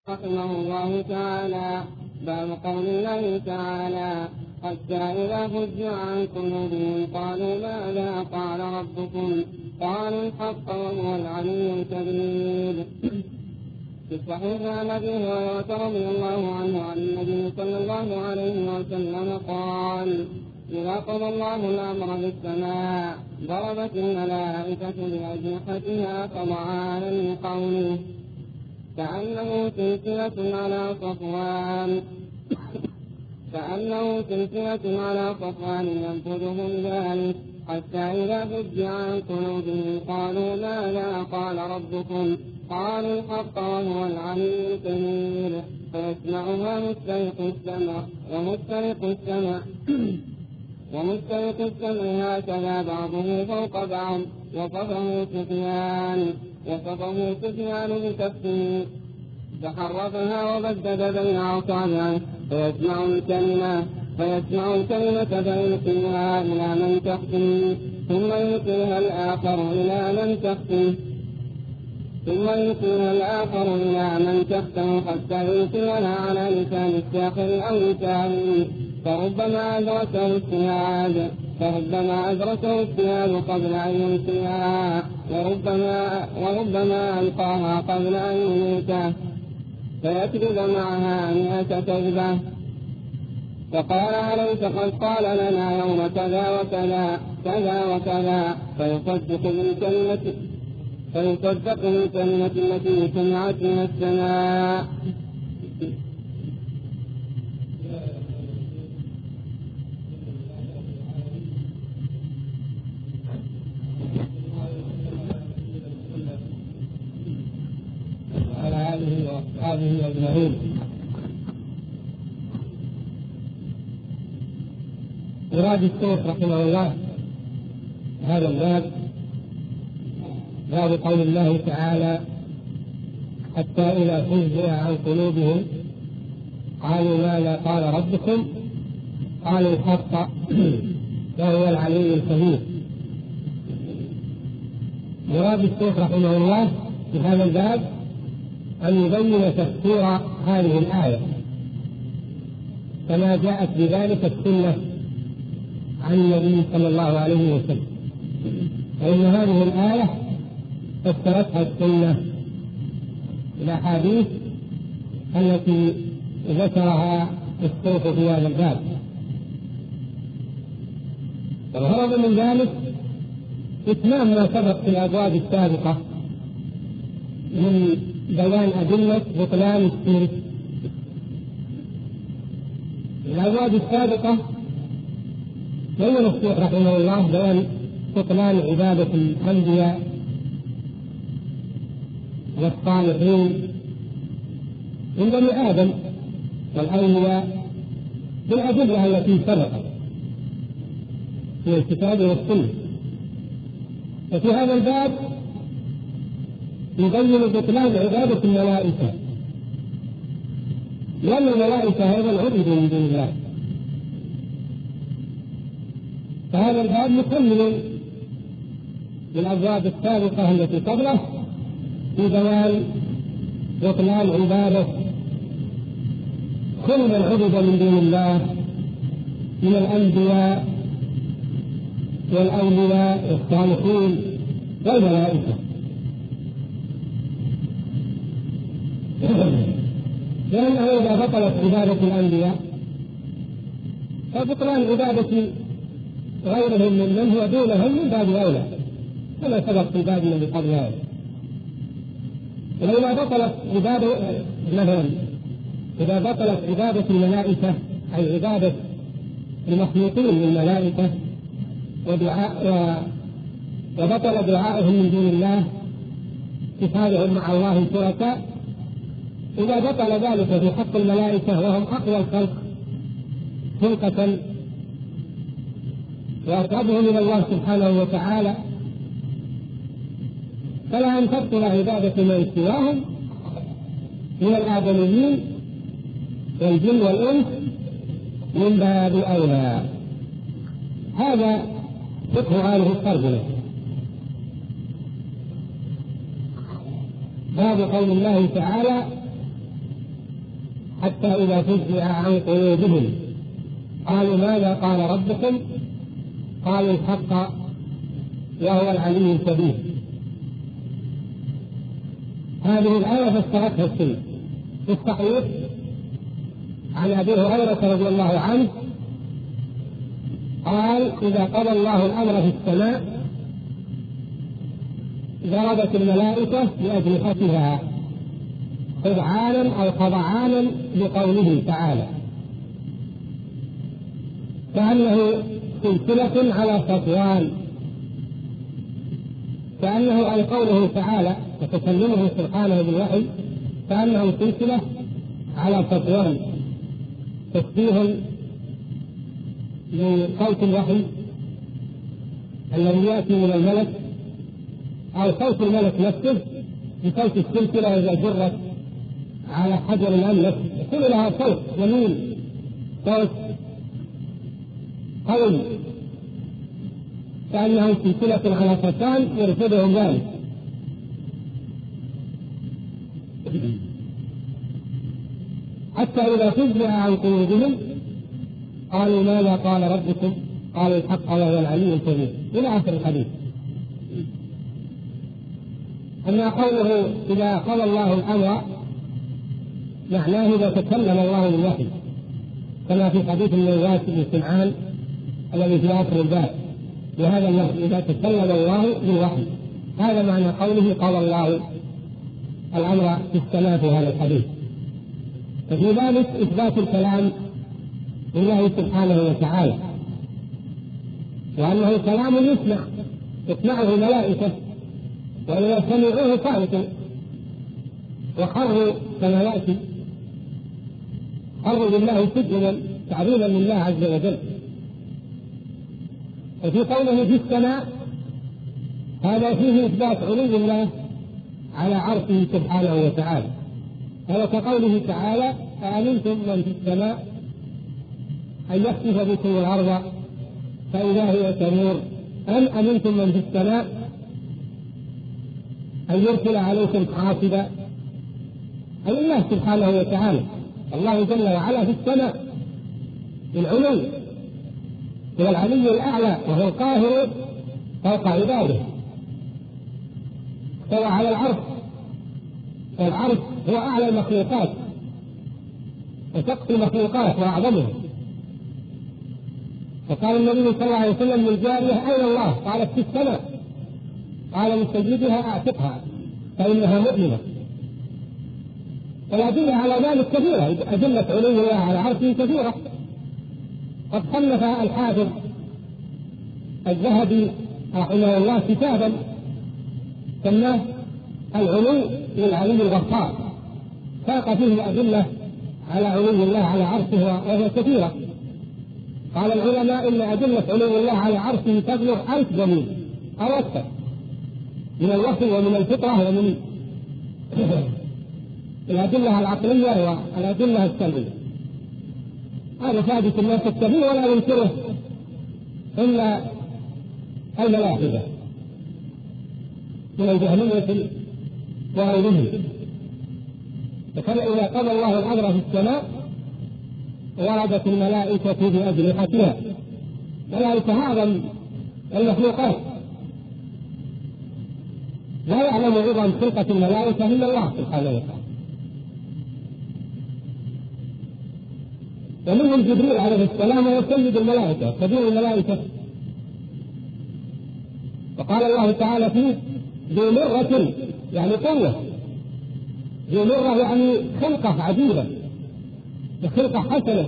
رحمه الله تعالى. باب قول الله تعالى: حتى إذا فزع عن قلوبهم قالوا ماذا قال ربكم؟ قالوا الحق وهو العلي الكبير. في الصحيح عن أبي هريرة رضي الله عنه عن النبي صلى الله عليه وسلم قال: إذا قضى الله الأمر بالسماء ضربت الملائكة بأجنحتها فضعانا لقوله كأنه سلسلة على صفوان ينفذهم ذلك، حتى إذا فزع عن قلوبهم قالوا ماذا قال ربكم؟ قالوا الحق وهو العلي الكبير. فيسمعها ومسترق السمع هكذا بعضه فوق بعض. وصفه سفيان بكفه فحرفها وبدد بين أصابعه فيسمع الكلمة فيلقيها إلى من تحته ثم يلقيها الآخر إلى من تحته حتى يلقيها على لسان الساخر أو لسانه، فربما أدركه الثياب قبل أن يلقيها وربما ألقاها قبل أن يموته فيكذب معها 100 كذبة. فقال: أليس قد قال لنا يوم كذا وكذا كذا وكذا؟ فيصدق بالكلمة التي سمعت من السماء. وعلى آله وأصحابه أجمعين. مراد الشيخ رحمه الله هذا الباب باب قول الله تعالى: حتى إذا فزع عن قلوبهم قالوا ماذا قال ربكم؟ قالوا الحق وهو العلي الكبير. مراد الشيخ رحمه الله في هذا الباب أن يبين تفسير هذه الآية كما جاءت بذلك السنة عن النبي صلى الله عليه وسلم، فإن هذه الآية فسرتها السنة الأحاديث التي ذكرها الشيخ في هذا الباب. والغرض من ذلك إتمام ما سبق في الأبواب السابقة من بيان أدلة بطلان الشرك. الأبواب السابقة بين الشيخ رحمه الله بيان بطلان عبادة الأنبياء والصالحين من بني آدم والأولياء بالأدلة التي سبقت في الكتاب والسنة. وفي هذا الباب يبين بطلان عبادة الملائكة، لأن الملائكة أيضا عبدوا من دون الله. فهذا الباب مكمل للأبواب السابقة التي قبله في بيان بطلان عبادة كل من عبد من دون الله من الأنبياء والأولياء والصالحين والملائكة. لأنه إذا بطلت عبادة الأنبياء فبطلان عبادة غيرهم من هو دونهم من باب أولى كما سبق في باب الذي قبل هذا. وإذا بطلت عبادة الملائكة أي عبادة المخلوقين من الملائكة وبطل دعائهم من دون الله اتخاذهم مع الله شركاء، إذا بطل ذلك في حق الملائكة وهم أقوى الخلق خلقة وأقربهم إلى الله سبحانه وتعالى، فلا أن تبطل عبادة من سواهم من الآدميين والجن والإنس من باب أولى. هذا فقه هذه الترجمة. باب قول الله تعالى: حتى إذا فزع عن قلوبهم قالوا ماذا قال ربكم؟ قالوا الحق وهو العلي الكبير. هذه الآية فسرتها السنة في الصحيح عن أبي هريرة رضي الله عنه قال إذا قضى الله الأمر في السماء ضربت الملائكة بأجنحتها خضعانا أو خضعانا لقوله تعالى، كأنه سلسلة على صفوان، كأنه أي قوله تعالى وتكلمه سبحانه بالوحي كأنه سلسلة على صفوان، تشبيه لصوت الوحي الذي يأتي من الملك أو صوت الملك نفسه بصوت السلسلة إذا جرت على حجر الأملس، يكون لها صوت جميل، صوت قوي كأنه سلسلة على صفوان يرفضهم ذلك. حتى إذا فزع عن قلوبهم قالوا ماذا قال ربكم؟ قالوا الحق وهو العلي الكبير إلى آخر الحديث. أما قوله إذا قال الله الأمر معناه إذا تكلم الله بالوحي، كما في حديث النواس بن سمعان الذي في آخر الباب بهذا اللفظ إذا تكلم الله بالوحي، هذا معنى قوله قال الله الأمر في السماء في هذا الحديث. ففي ذلك إثبات الكلام لله سبحانه وتعالى، وأنه كلام يسمعه الملائكة، وإذا سمعوه صامتوا وخروا كما يأتي، خروا لله سجدا تعظيما لله عز وجل. وفي قوله في السماء هذا فيه إثبات علو الله على عرشه سبحانه وتعالى، هذا كقوله تعالى أأمنتم من في السماء أن يخسف بكم الأرض فإذا هي تمور أم أمنتم من في السماء أن يرسل عليكم حاصبا. أي الله سبحانه وتعالى، الله جل وعلا في السماء بالعلو، هو العلي الأعلى وهو القاهر فوق عباده، استوى على العرش، والعرش هو أعلى المخلوقات وسقف المخلوقات وأعظمها. فقال النبي صلى الله عليه وسلم للجارية أين الله؟ قالت في السماء. قال لسيدها أعتقها فإنها مؤمنة. والأدلة على ذلك كثيرة، أدلة علو الله على عرشه كثيرة. قد صنف الحافظ الذهبي رحمه الله كتابا سماه العلو للعلي الغفار، ساق فيه الأدلة على علو الله على عرشه وهي كثيرة. قال العلماء إن أدلة علو الله على عرشه تبلغ 1000 دليل أو أكثر من الوحي ومن الفطرة ومن الأدلة العقلية والأدلة السلبية. هذا ثابت الناس الكثير ولا ينكره إلا الملاحدة من الجهمية وغيرهم. فإذا قضى الله الأمر في السماء وردت الملائكة بأجنحتها، ملائكة أعظم المخلوقات، لا يعلم عظم خلقة الملائكة إلا الله سبحانه وتعالى. ومنهم جبريل عليه السلام وهو سيد الملائكة كبير الملائكة، وقال الله تعالى فيه ذو مرة يعني قوة، ذو مرة يعني خلقة عجيبة بخلقة حسنة.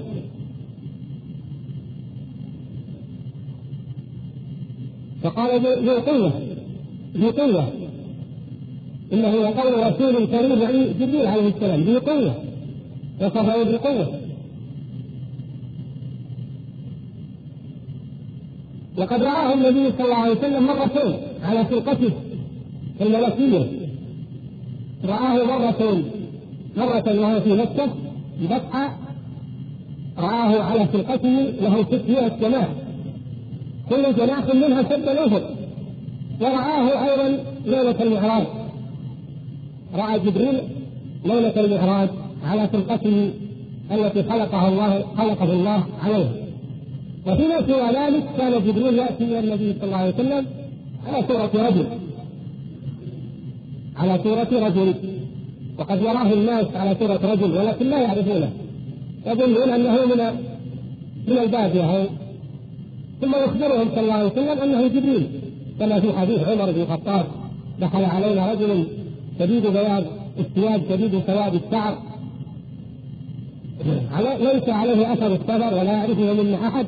فقال ذو قوة إنه يقول رسول كريم يعني جبريل عليه السلام ذو قوة، وصفه بالقوة. وقد رآه النبي صلى الله عليه وسلم مرتين على خلقته الملكية، رآه مرة وهو في مكة ببطحة، رآه على خلقته له 600 جناح كل جناح منها سد الأفق. ورآه أيضا ليلة المعراج، رأى جبريل ليلة المعراج على خلقته التي خلقه الله عليها. وفيما سوى ذلك كان جبريل يأتي إلى النبي صلى الله عليه وسلم على صورة رجل، وقد يراه الناس على صورة رجل ولكن لا يعرفونه، يظنون أنه من البادية، ثم يخبرهم صلى الله عليه وسلم أنه جبريل، كما في حديث عمر بن الخطاب: دخل علينا رجل شديد بياض الثياب شديد سواد الشعر ليس عليه أثر السفر ولا يعرفه منا أحد،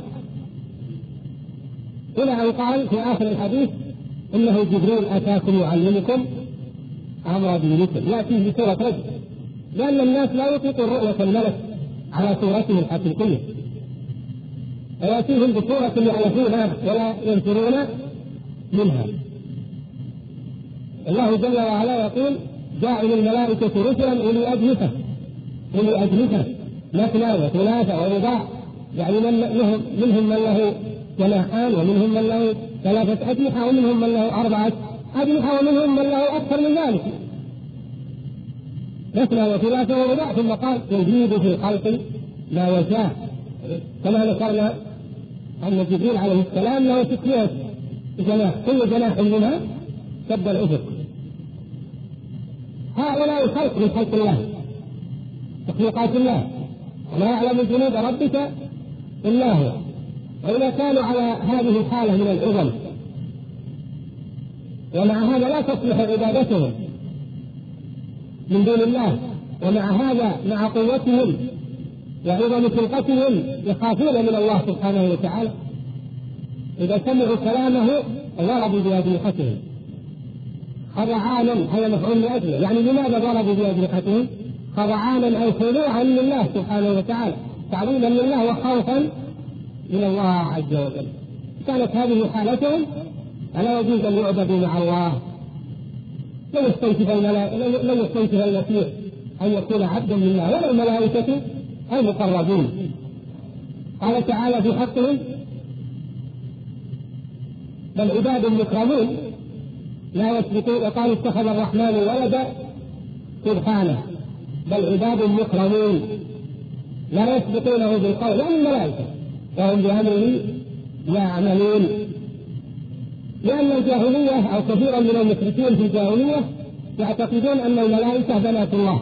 إلى أن قال في آخر الحديث: إنه جبريل أتاكم يعلمكم أمر دينكم. يأتيه بصورة رجل، لأن الناس لا يطيقون رؤية الملك على صورته الحقيقية، فيأتيهم بصورة يعرفونها ولا ينفرون منها. الله جل وعلا يقول: جاعل الملائكة رسلا أولي أجنحة مثنى وثلاث ورباع، يعني منهم من له جناحان، ومنهم من له 3 أجنحة، ومنهم من له 4 أجنحة، ومنهم من له أكثر من ذلك، مثنى وثلاث ورباع. ثم قال: يزيد في الخلق ما يشاء، كما ذكرنا أن جبريل عليه السلام له 600 جناح، كل جناح منها سد الأفق. هؤلاء الخلق من خلق الله، تخليقات الله، وما يعلم جنود ربك إلا هو. وإذا كانوا على هذه الحالة من العظم، ومع هذا لا تصلح عبادتهم من دون الله، ومع هذا مع قوتهم وعظم خلقتهم يخافون من الله سبحانه وتعالى، إذا سمعوا كلامه ضربوا بأجنحتهم خضعانا، هذا مفعول لأجله. يعني لماذا ضربوا بأجنحتهم؟ خضعانا أي خضوعا لله سبحانه وتعالى، تعظيما لله وخوفا من الله عز وجل. كانت هذه حالتهم فلا يجوز أن يعبدوا مع الله. لن يستنكف المسيح أن يكون عبدا لله، ولا الملائكة المقربون. قال تعالى في حقهم: بل عباد مكرمون لا يسبقون. وقال: اتخذ الرحمن ولدا سبحانه، بل عباد مكرمون لا يسبقونه بالقول، يعني الملائكة، وهم بأمره يعملون. لأن الجاهلية أو كثيرا من المشركين في الجاهلية يعتقدون أن الملائكة بنات الله،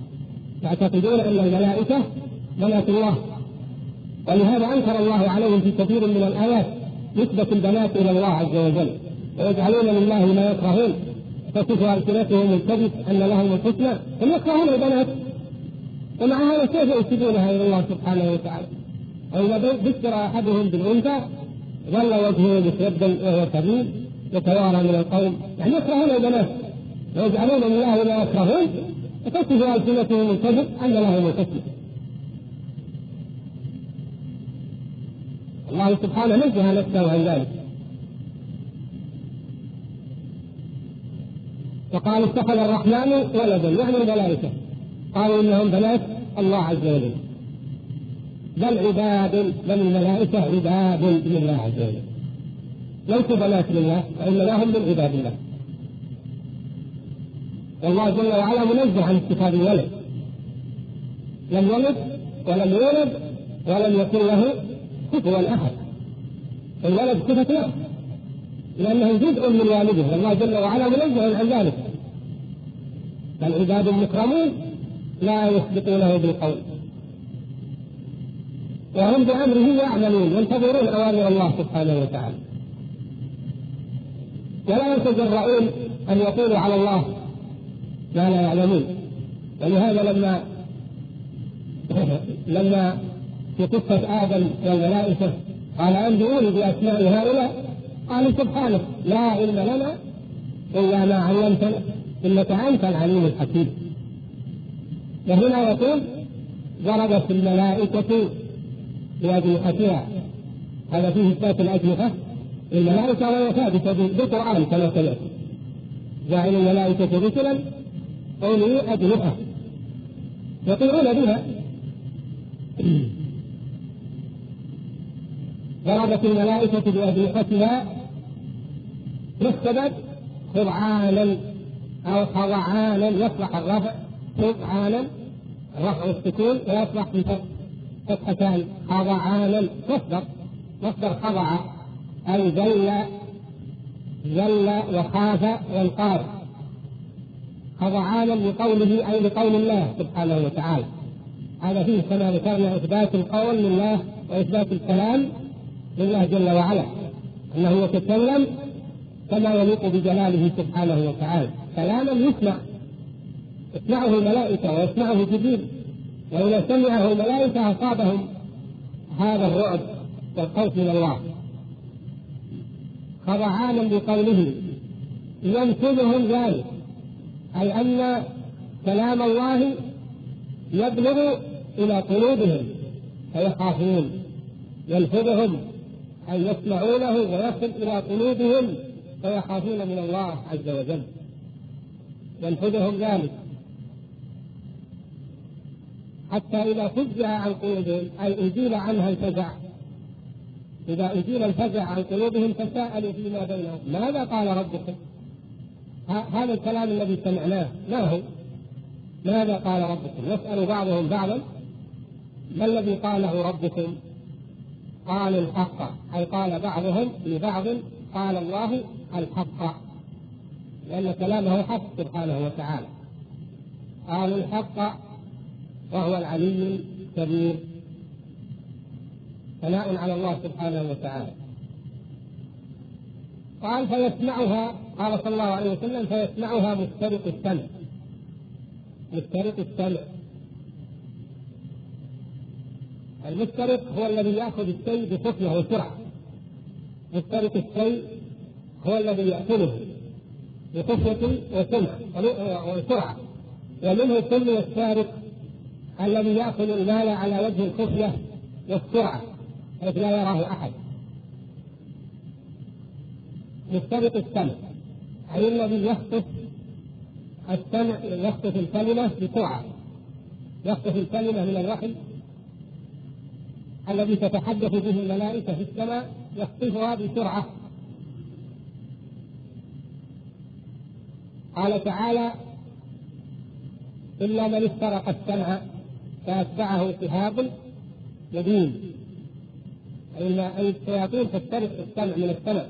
ولهذا أنكر الله عليهم في كثير من الآيات نسبة البنات إلى الله عز وجل، ويجعلون لله ما يكرهون، تصف ألسنتهم الكذب أن لهم الحسنى، هم يكرهون البنات، ومع هذا كيف ينسبونها إلى الله سبحانه وتعالى؟ وإذا ذكر أحدهم بالأنثى ظل وجهه مسودا وهو كظيم يتوارى من القوم، يعني يكرهون البنات ويجعلون لله ما يكرهون، وتصف ألسنتهم الكذب أن لهم الحسنى. الله سبحانه نزه نفسه عن ذلك، وقال: اتخذ الرحمن ولدا، يعني الملائكة، قالوا إنهم بنات الله عز وجل. بل الملائكة عباد لله عز وجل، ليسوا بنات لله، وإنما هم من عباد الله. والله جل وعلا منزه عن اتخاذ ولد، لم يلد ولم يولد ولم يكن له كفوا أحد. الولد صفة له لأنه جزء من والده، والله جل وعلا منزه عن ذلك. بل عباد مكرمون لا يسبقونه بالقول، وهم بأمره يعملون، ينتظرون أوامر الله سبحانه وتعالى، ولا يتجرؤون أن يقولوا على الله ما لا يعلمون. ولهذا لما في قصة آدم والملائكة قال: أنبئوني بأسماء هؤلاء، قالوا: سبحانك لا علم لنا إلا ما علمتنا إنك أنت العليم الحكيم. وهنا يقول: ضربت الملائكة بأجنحتها، هذا فيه إثبات الأجنحة الملائكة، وهي ثابتة بالقرآن كما سمعت: جاعل الملائكة رسلا أولي أجنحة يطيرون بها. ضربت الملائكة بأجنحتها يكتبت خضعانا أو خضعانا، يصلح الرفع خضعانا رفع السكون ويصبح بفتحتان خضعانا، مصدر خضع أي ذل وخاف وانقاد، خضعانا لقوله أي لقول الله سبحانه وتعالى. هذا فيه كما ذكرنا إثبات القول لله وإثبات الكلام لله جل وعلا، أنه يتكلم كما يليق بجلاله سبحانه وتعالى، كلاما يسمعه الملائكة ويسمعه جبريل، وإذا سمعه الملائكة أصابهم هذا الرعب والخوف من الله. خضعانا لقوله ينفذهم ذلك، أي أن كلام الله يبلغ إلى قلوبهم فيخافون، ينفذهم أي يسمعونه ويصل إلى قلوبهم فيخافون من الله عز وجل، ينفذهم ذلك حتى إذا فزع عن قلوبهم أي أزيل عنها الفزع، إذا أزيل الفزع عن قلوبهم تساءلوا فيما بينهم ماذا قال ربكم. هذا الكلام الذي سمعناه ما هو؟ ماذا قال ربكم؟ يسأل بعضهم بعضا ما الذي قاله ربكم؟ قالوا الحق، أي قال بعضهم لبعض قال الله الحق، لأن كلامه حق سبحانه وتعالى. قالوا الحق وهو العلي الكبير، ثناء على الله سبحانه وتعالى. قال فيسمعها، قال صلى الله عليه وسلم فيسمعها مسترق السمع. مسترق السمع، المسترق هو الذي يأخذ الشيء بخفية وسرعة، مسترق الشيء هو الذي يأكله بخفية وسرعة، ومنه سمي السارق الذي يأخذ المال على وجه الخفية والسرعة حيث لا يراه أحد. مسترق السمع أي الذي يخطف السمع، يخطف الكلمة بسرعة، يخطف الكلمة من الوحي الذي تتحدث به الملائكة في السماء، يخطفها بسرعة. قال تعالى إلا من استرق السمع فأتبعه شهاب مبين، أي الشياطين تسترق السمع من السمع،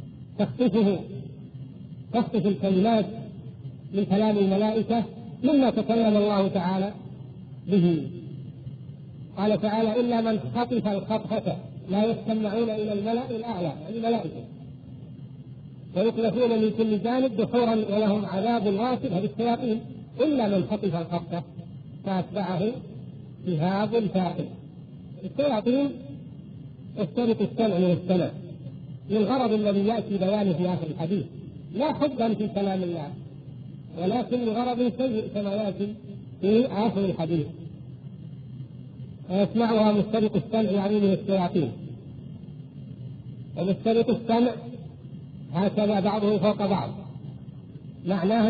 تخطف الكلمات من كلام الملائكة مما تكلم الله تعالى به. قال تعالى إلا من خطف الخطفة لا يستمعون إلى الملأ الأعلى، الملائكة، ويقذفون من كل جانب دحورا ولهم عذاب واصب. هذه الشياطين إلا من خطف الخطفة فأتبعه شهاب ثاقب. الشياطين تسترق السمع من السمع للغرض الذي يأتي بيانه في آخر الحديث، لا حبا في كلام الله ولكن لغرض سيء كما يأتي في آخر الحديث. ويسمعها مسترق السمع يعني من الشياطين. ومسترق السمع هكذا بعضه فوق بعض، معناه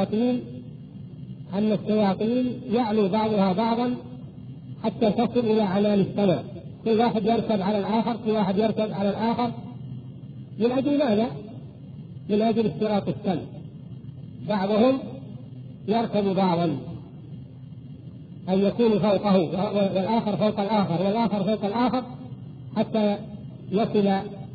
أن الشياطين يعلو بعضها بعضا حتى تصل إلى عنان السماء، كل واحد يركب على الآخر، كل واحد يركب على الآخر. من أجل ماذا؟ من أجل استراق السمع، بعضهم يركب بعضا أن يكون فوقه والآخر فوق الآخر والآخر فوق الآخر حتى يصل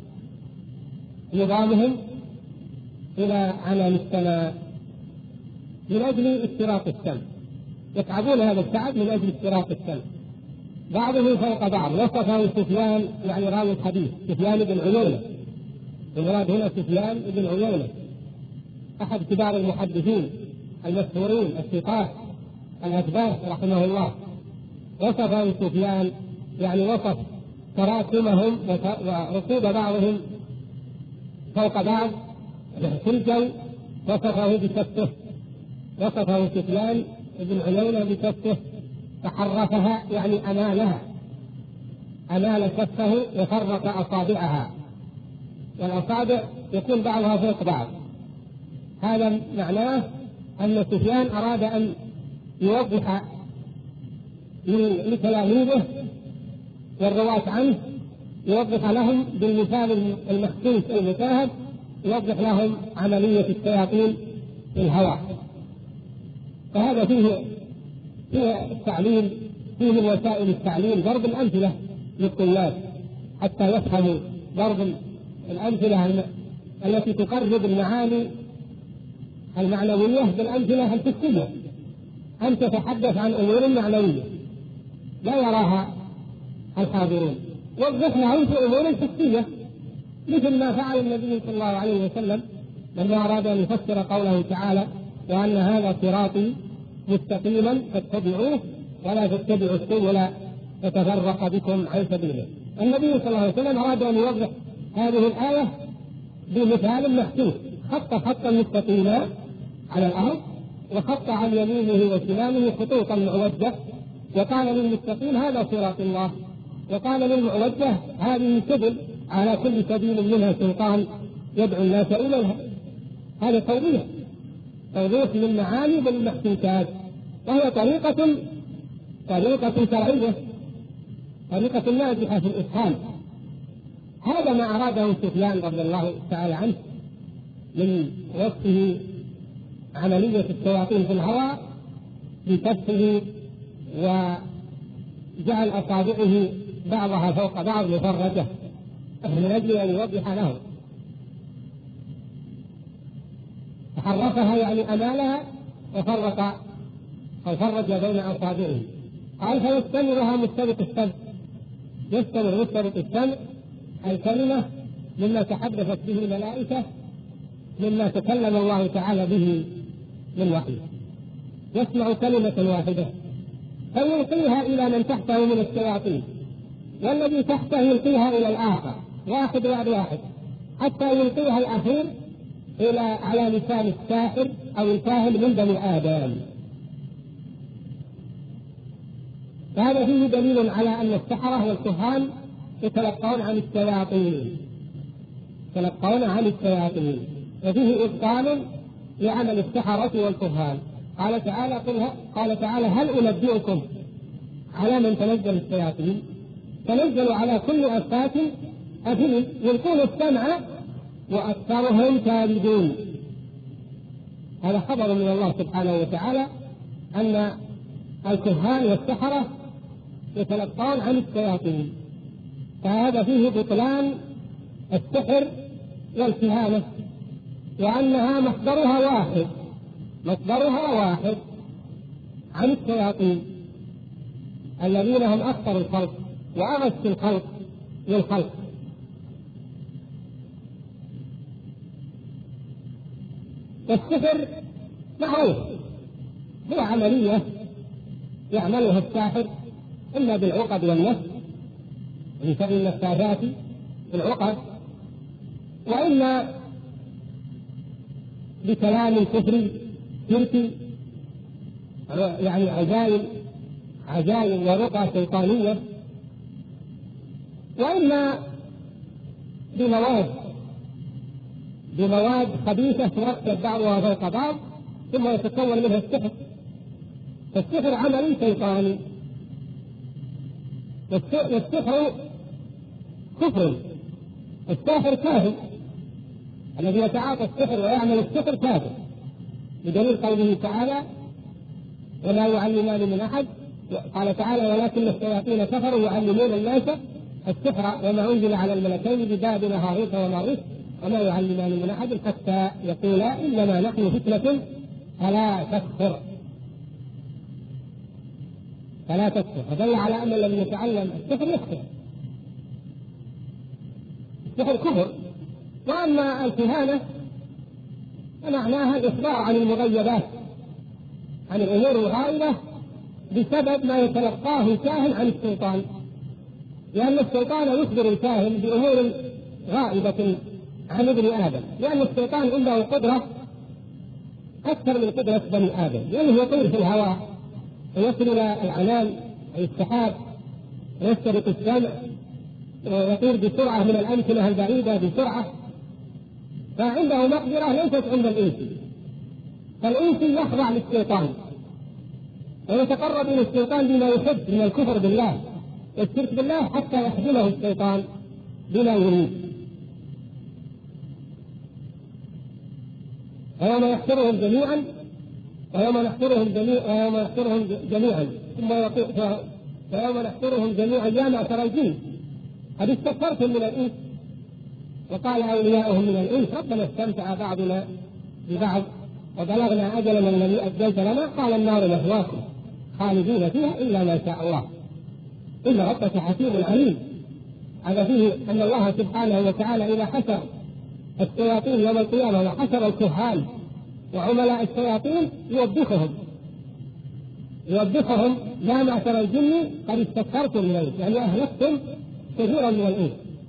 نظامهم إلى عنان السماء من أجل استراق السمع. يتعبون هذا التعب من أجل استراق السمع. بعضهم فوق بعض. وصفه سفيان يعني راوي الحديث سفيان بن عيينة، المراد هنا سفيان بن عيينة أحد كبار المحدثين المشهورين الثقات الأثبات رحمه الله. وصفه سفيان يعني وصف تراكمهم وركوب بعضهم فوق بعض في الجو، وصفه بكفه. وصفه سفيان بن عيينة بكفه تحرفها يعني أمالها، أمال كفه وفرق أصابعها، والأصابع يكون بعضها فوق بعض. هذا معناه أن سفيان أراد أن يوضح لتلاميذه والرواة عنه، يوضح لهم بالمثال المخصوص المشاهد، يوضح لهم عملية الشياطين في الهواء. فهذا فيه فيه التعليم، فيه من وسائل التعليم ضرب الأمثلة للطلاب حتى يفهموا، ضرب الأمثلة التي تقرب المعاني المعنوية بالأمثلة الحسية. أن تتحدث عن أمور معنوية لا يراها الحاضرون، وضحها في أمور حسية، مثل ما فعل النبي صلى الله عليه وسلم لما أراد أن يفسر قوله تعالى: وأن هذا صراطي مستقيما فاتبعوه ولا تتبعوا السبل فتفرق بكم عن سبيله. النبي صلى الله عليه وسلم أراد أن يوضح هذه الآية بمثال محسوس، خط خطا مستقيما على الأرض وخط عن يمينه وشماله خطوطا معوجة، وقال للمستقيم: هذا صراط الله، وقال للمعوجة: هذه سبل، على كل سبيل منها سلطان يدعو الناس إليها. هذا توضيح للمعاني بالمحسوسات، وهي طريقة شرعية، طريقة ناجحة في الإفهام. هذا ما أراده سفيان رضي الله تعالى عنه من وصفه عملية الشياطين في الهواء بكفه وجعل أصابعه بعضها فوق بعض مفرجة من أجل أن يوضح له. فحرفها يعني أمالها وفرق أو فرج بين أصابعه. قال: فيستمرها مستبق السمع، يستمر مستبق السمع الكلمة مما تحدثت به الملائكة، مما تكلم الله تعالى به من وحيه، يسمع كلمة واحدة فيلقيها إلى من تحته من الشياطين، والذي تحته يلقيها إلى الآخر واحد بعد واحد، حتى يلقيها الأخير على لسان الساحر أو الكاهن من بني آدم. فهذا فيه دليل على أن السحرة والكهان يتلقون عن الشياطين، وفيه إبطال لعمل السحرة والكهان. قال تعالى: هل أنبئكم على من تنزل الشياطين؟ تنزل على كل أفاك أثيم يلقون السمع وأكثرهم كاذبون. هذا خبر من الله سبحانه وتعالى أن الكهان والسحرة يتلقون عن الشياطين، فهذا فيه بطلان السحر والكهانة، وأنها مصدرها واحد عن الشياطين الذين هم أكثر الخلق وأغث الخلق للخلق. السحر معروف، هو عملية يعملها الساحر إما بالعقد والنفس بسبب النفاذات بالعقد، وإما بكلام كفري شركي، يعني عزائم ورقى شيطانية، وإما بمواد خبيثة تركب بعضها فوق بعض ثم يتكون منها السحر. فالسحر عمل شيطاني، والسحر كفر. الساحر كافر، الذي يتعاطى السحر ويعمل السحر كافر، بدليل قوله تعالى: ولا يعلمان من أحد. قال تعالى: ولكن الشياطين كفروا يعلمون الناس السحر وما أنزل على الملكين ببابل هاروت وماروت وما يعلمان من أحد حتى يقولا إنما نحن فتنة فلا تكفر. فدل على أن الذي يتعلم السحر يكفر، السحر كفر. وأما الكهانة فمعناها الإخبار عن المغيبات، عن الأمور الغائبة بسبب ما يتلقاه الكاهن عن الشيطان، لأن الشيطان يخبر الكاهن بأمور غائبة عن ابن آدم، لأن الشيطان عنده قدرة أكثر من قدرة بني آدم، لأنه يطير في الهواء ويصل إلى العنان أي السحاب ويسترق السمع ويطير بسرعة من الأمكنة البعيدة بسرعة، فعنده مقدرة ليست عند الإنسي. فالإنسي يخضع للشيطان ويتقرب إلى الشيطان بما يحب من الكفر بالله والشرك بالله حتى يحجمه الشيطان بما يريد. ويوم يحشرهم جميعا ويوم نحشرهم جميعا ثم يقول ويوم نحشرهم جميعا يا معشر الجن قد استكثرتم من الإنس. وقال أولياؤهم من الإنس ربنا استمتع بعضنا ببعض وبلغنا أجلنا الذي أجلت لنا قال النار مثواكم خالدين فيها إلا ما شاء الله إن ربك حكيم عليم. هذا فيه أن الله سبحانه وتعالى إذا حشر الشياطين يوم القيامة وحشر الكهان وعملاء الشياطين يوبخهم يا معشر الجن قد استكثرتم من الإنس، يعني أهلكتم كثيرا من الإنس.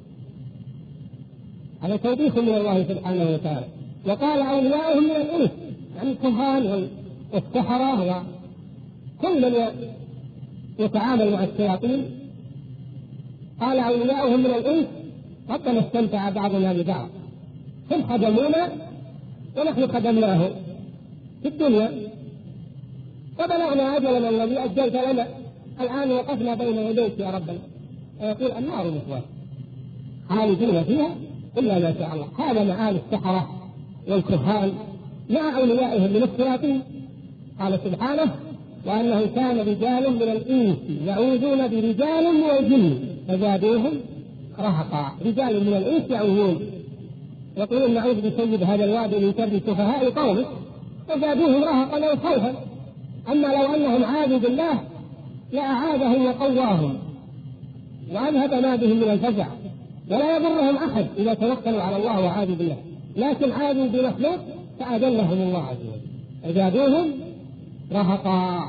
هذا توبيخ من الله سبحانه وتعالى. وقال أولياؤهم من الإنس يعني الكهان والسحرة وكل من يتعامل مع الشياطين. قال أولياؤهم من الإنس ربنا استمتع بعضنا ببعض، هم خدمونا ونحن خدمناه في الدنيا وبلغنا أجلنا الذي أجلت لنا، الآن وقفنا بين يديك يا ربنا. ويقول النار مثواكم خالدين فيها إلا ما شاء الله. هذا معاني السحرة والكهان مع أوليائهم من الشياطين. قال سبحانه وأنه كان رجال من الإنس يعوذون برجال من الجن فزادوهم رهقا. رجال من الإنس يعوذون يقولون نعوذ بسيد هذا الوادي من شر سفهاء قومه فزادوهم رهقا أو خوفا. أما لو أنهم عادوا بالله لأعادهم وقواهم وأذهب ما بهم من الفزع، ولا يضرهم أحد إذا توكلوا على الله وعادوا بالله، لكن عادوا بمخلوق فأذلهم الله عز وجل فزادوهم رهقا.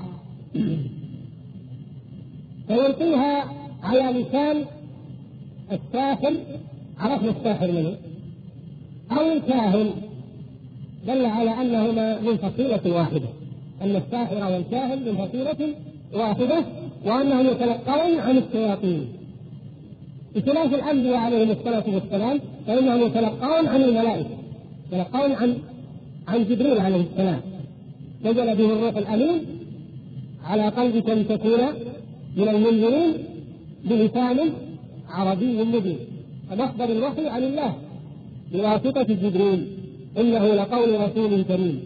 فيلقيها على لسان الساحر، عرفنا الساحر منه، أو الكاهن، دل على أنهما من فصيلة واحدة، أن الساحر والكاهن من فصيلة واحدة، وأنهم يتلقون عن الشياطين بخلاف الأنبياء عليهم الصلاة والسلام فإنهم يتلقون عن الملائكة، يتلقون عن جبريل عليه السلام نزل به الروح الأمين على قلبك لتكون من المنذرين بلسان عربي مبين. فمصدر الوحي عن الله بواسطة جبريل إنه لقول رسول كريم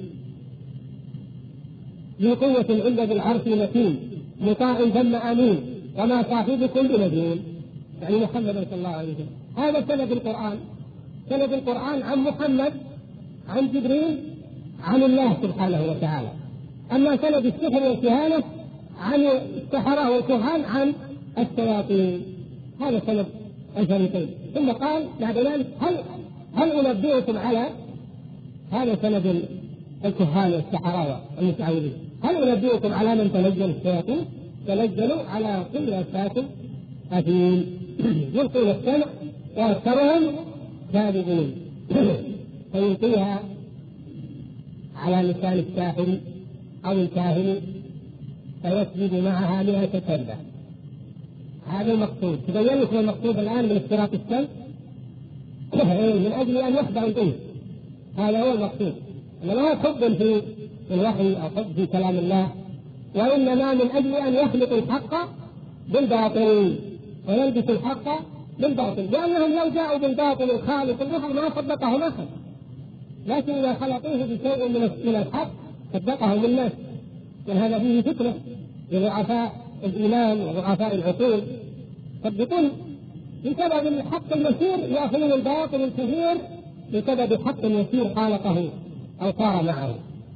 ذي قوة عند ذي العرش مكين مطاع ثم أمين وما صاحبكم بمجنون، يعني محمد صلى الله عليه وسلم. هذا سند القرآن، سند القرآن عن محمد عن جبريل عن الله سبحانه وتعالى. أما سند السحر والكهانة عن السحرة والكهان عن الشياطين، هذا سند الفريقين. ثم قال بعد ذلك هل أنبئكم على هذا سند الكهان والسحرة والمتعوذين، هل أنبئكم على من تنزل الشياطين؟ تنزلوا على كل أساس أثيم يلقون السمع وأكثرهم كاذبون. فيلقيها على لسان الساحر أو الكاهن فيسجد معها 100 كلبة. هذا المقصود. تبين لكم المقصود الآن من افتراق السمع من أجل أن يخدع الإنس، هذا هو المقصود. لا حب في الوحي أو حب في كلام الله، وإنما من أجل أن يخلق الحق بالباطل ويلبس الحق بالباطل، لأنهم لو جاءوا بالباطل الخالق الوحي ما صدقهم أحد، لكن إذا خلقوه بشيء من الحق صدقهم الناس. هذا فيه فتنة لضعفاء الإيمان وضعفاء العقول، صدقون بسبب الحق المسير يأخذون الباطل الكثير بسبب حق يسير خالقه أو صار معه.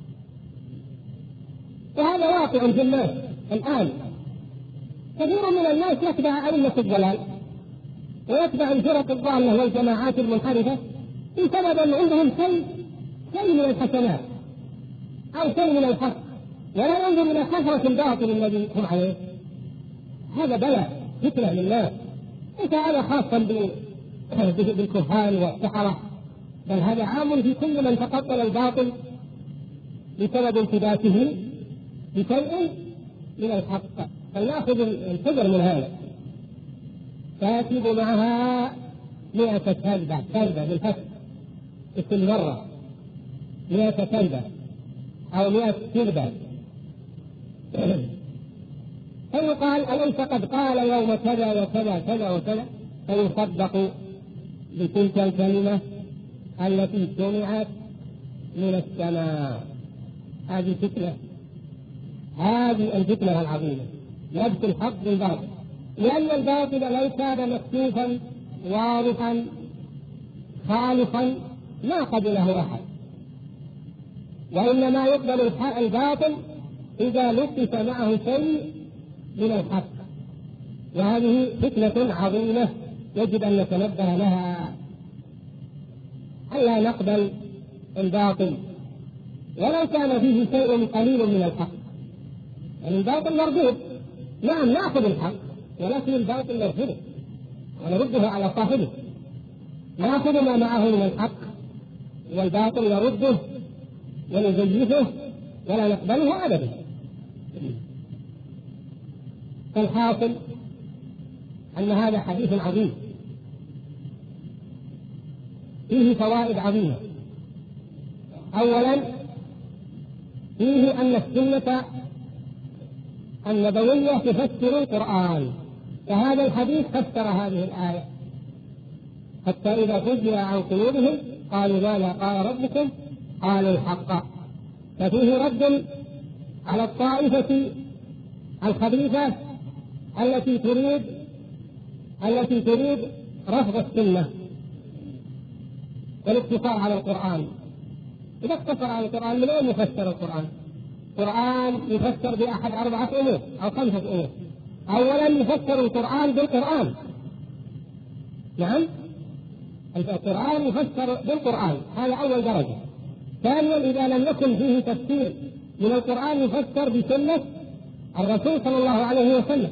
وهذا واقع في الناس الآن. كثير من الناس يتبع أئمة الضلال ويتبع الفرق الضالة والجماعات المنحرفة بسبب أن عندهم شيء من الحسنات أو شيء من الحق، ولا ينظر إلى كثرة الباطل الذي هم عليه. هذا بلاء فتنة للناس، ليس هذا خاصا بالكهان والسحرة، بل هذا عام في كل من تقبل الباطل بسبب انتباهه بشيء من الحق. فلنأخذ الحذر من هذا. فيكتب معها 100 كلبة بالفتح في كل مرة 100 كلبة أو 100 كلبة. فيقال أليس قد قال يوم كذا وكذا كذا وكذا، فيصدق بتلك الكلمة التي سمعت من السماء. هذه فتنة هذه الفتنة العظيمة، لبس الحق بالباطل، لأن الباطل لو كان مكشوفا واضحا خالصا ما قبله أحد، وإنما يقبل الباطل إذا لبس معه شيء من الحق، وهذه فتنة عظيمة يجب أن نتنبه لها، ألا نقبل الباطل ولو كان فيه شيء قليل من الحق. يعني الباطل مردود، نعم نأخذ الحق، ولكن الباطل نرفضه ونرده على صاحبه، نأخذ ما معه من الحق والباطل نرده ونزيفه ولا نقبله أبدا. فالحاصل أن هذا حديث عظيم فيه فوائد عظيمة. أولا فيه أن السنة النبوية تفسر القرآن، فهذا الحديث فسر هذه الآية، حتى إذا فزع عن قلوبهم قالوا ماذا قال ربكم قالوا الحق. ففيه رد على الطائفة الخبيثة التي تريد رفض السنة والاقتصار على القرآن. إذا اقتصر على القرآن من أين يفسر القرآن؟ القرآن يفسر بأحد 4 أمور أو 5 أمور. أولا يفسر القرآن بالقرآن، نعم القرآن يفسر بالقرآن، هذا أول درجة. ثانيا إذا لم يكن فيه تفسير من القرآن يفسر بسنة الرسول صلى الله عليه وسلم.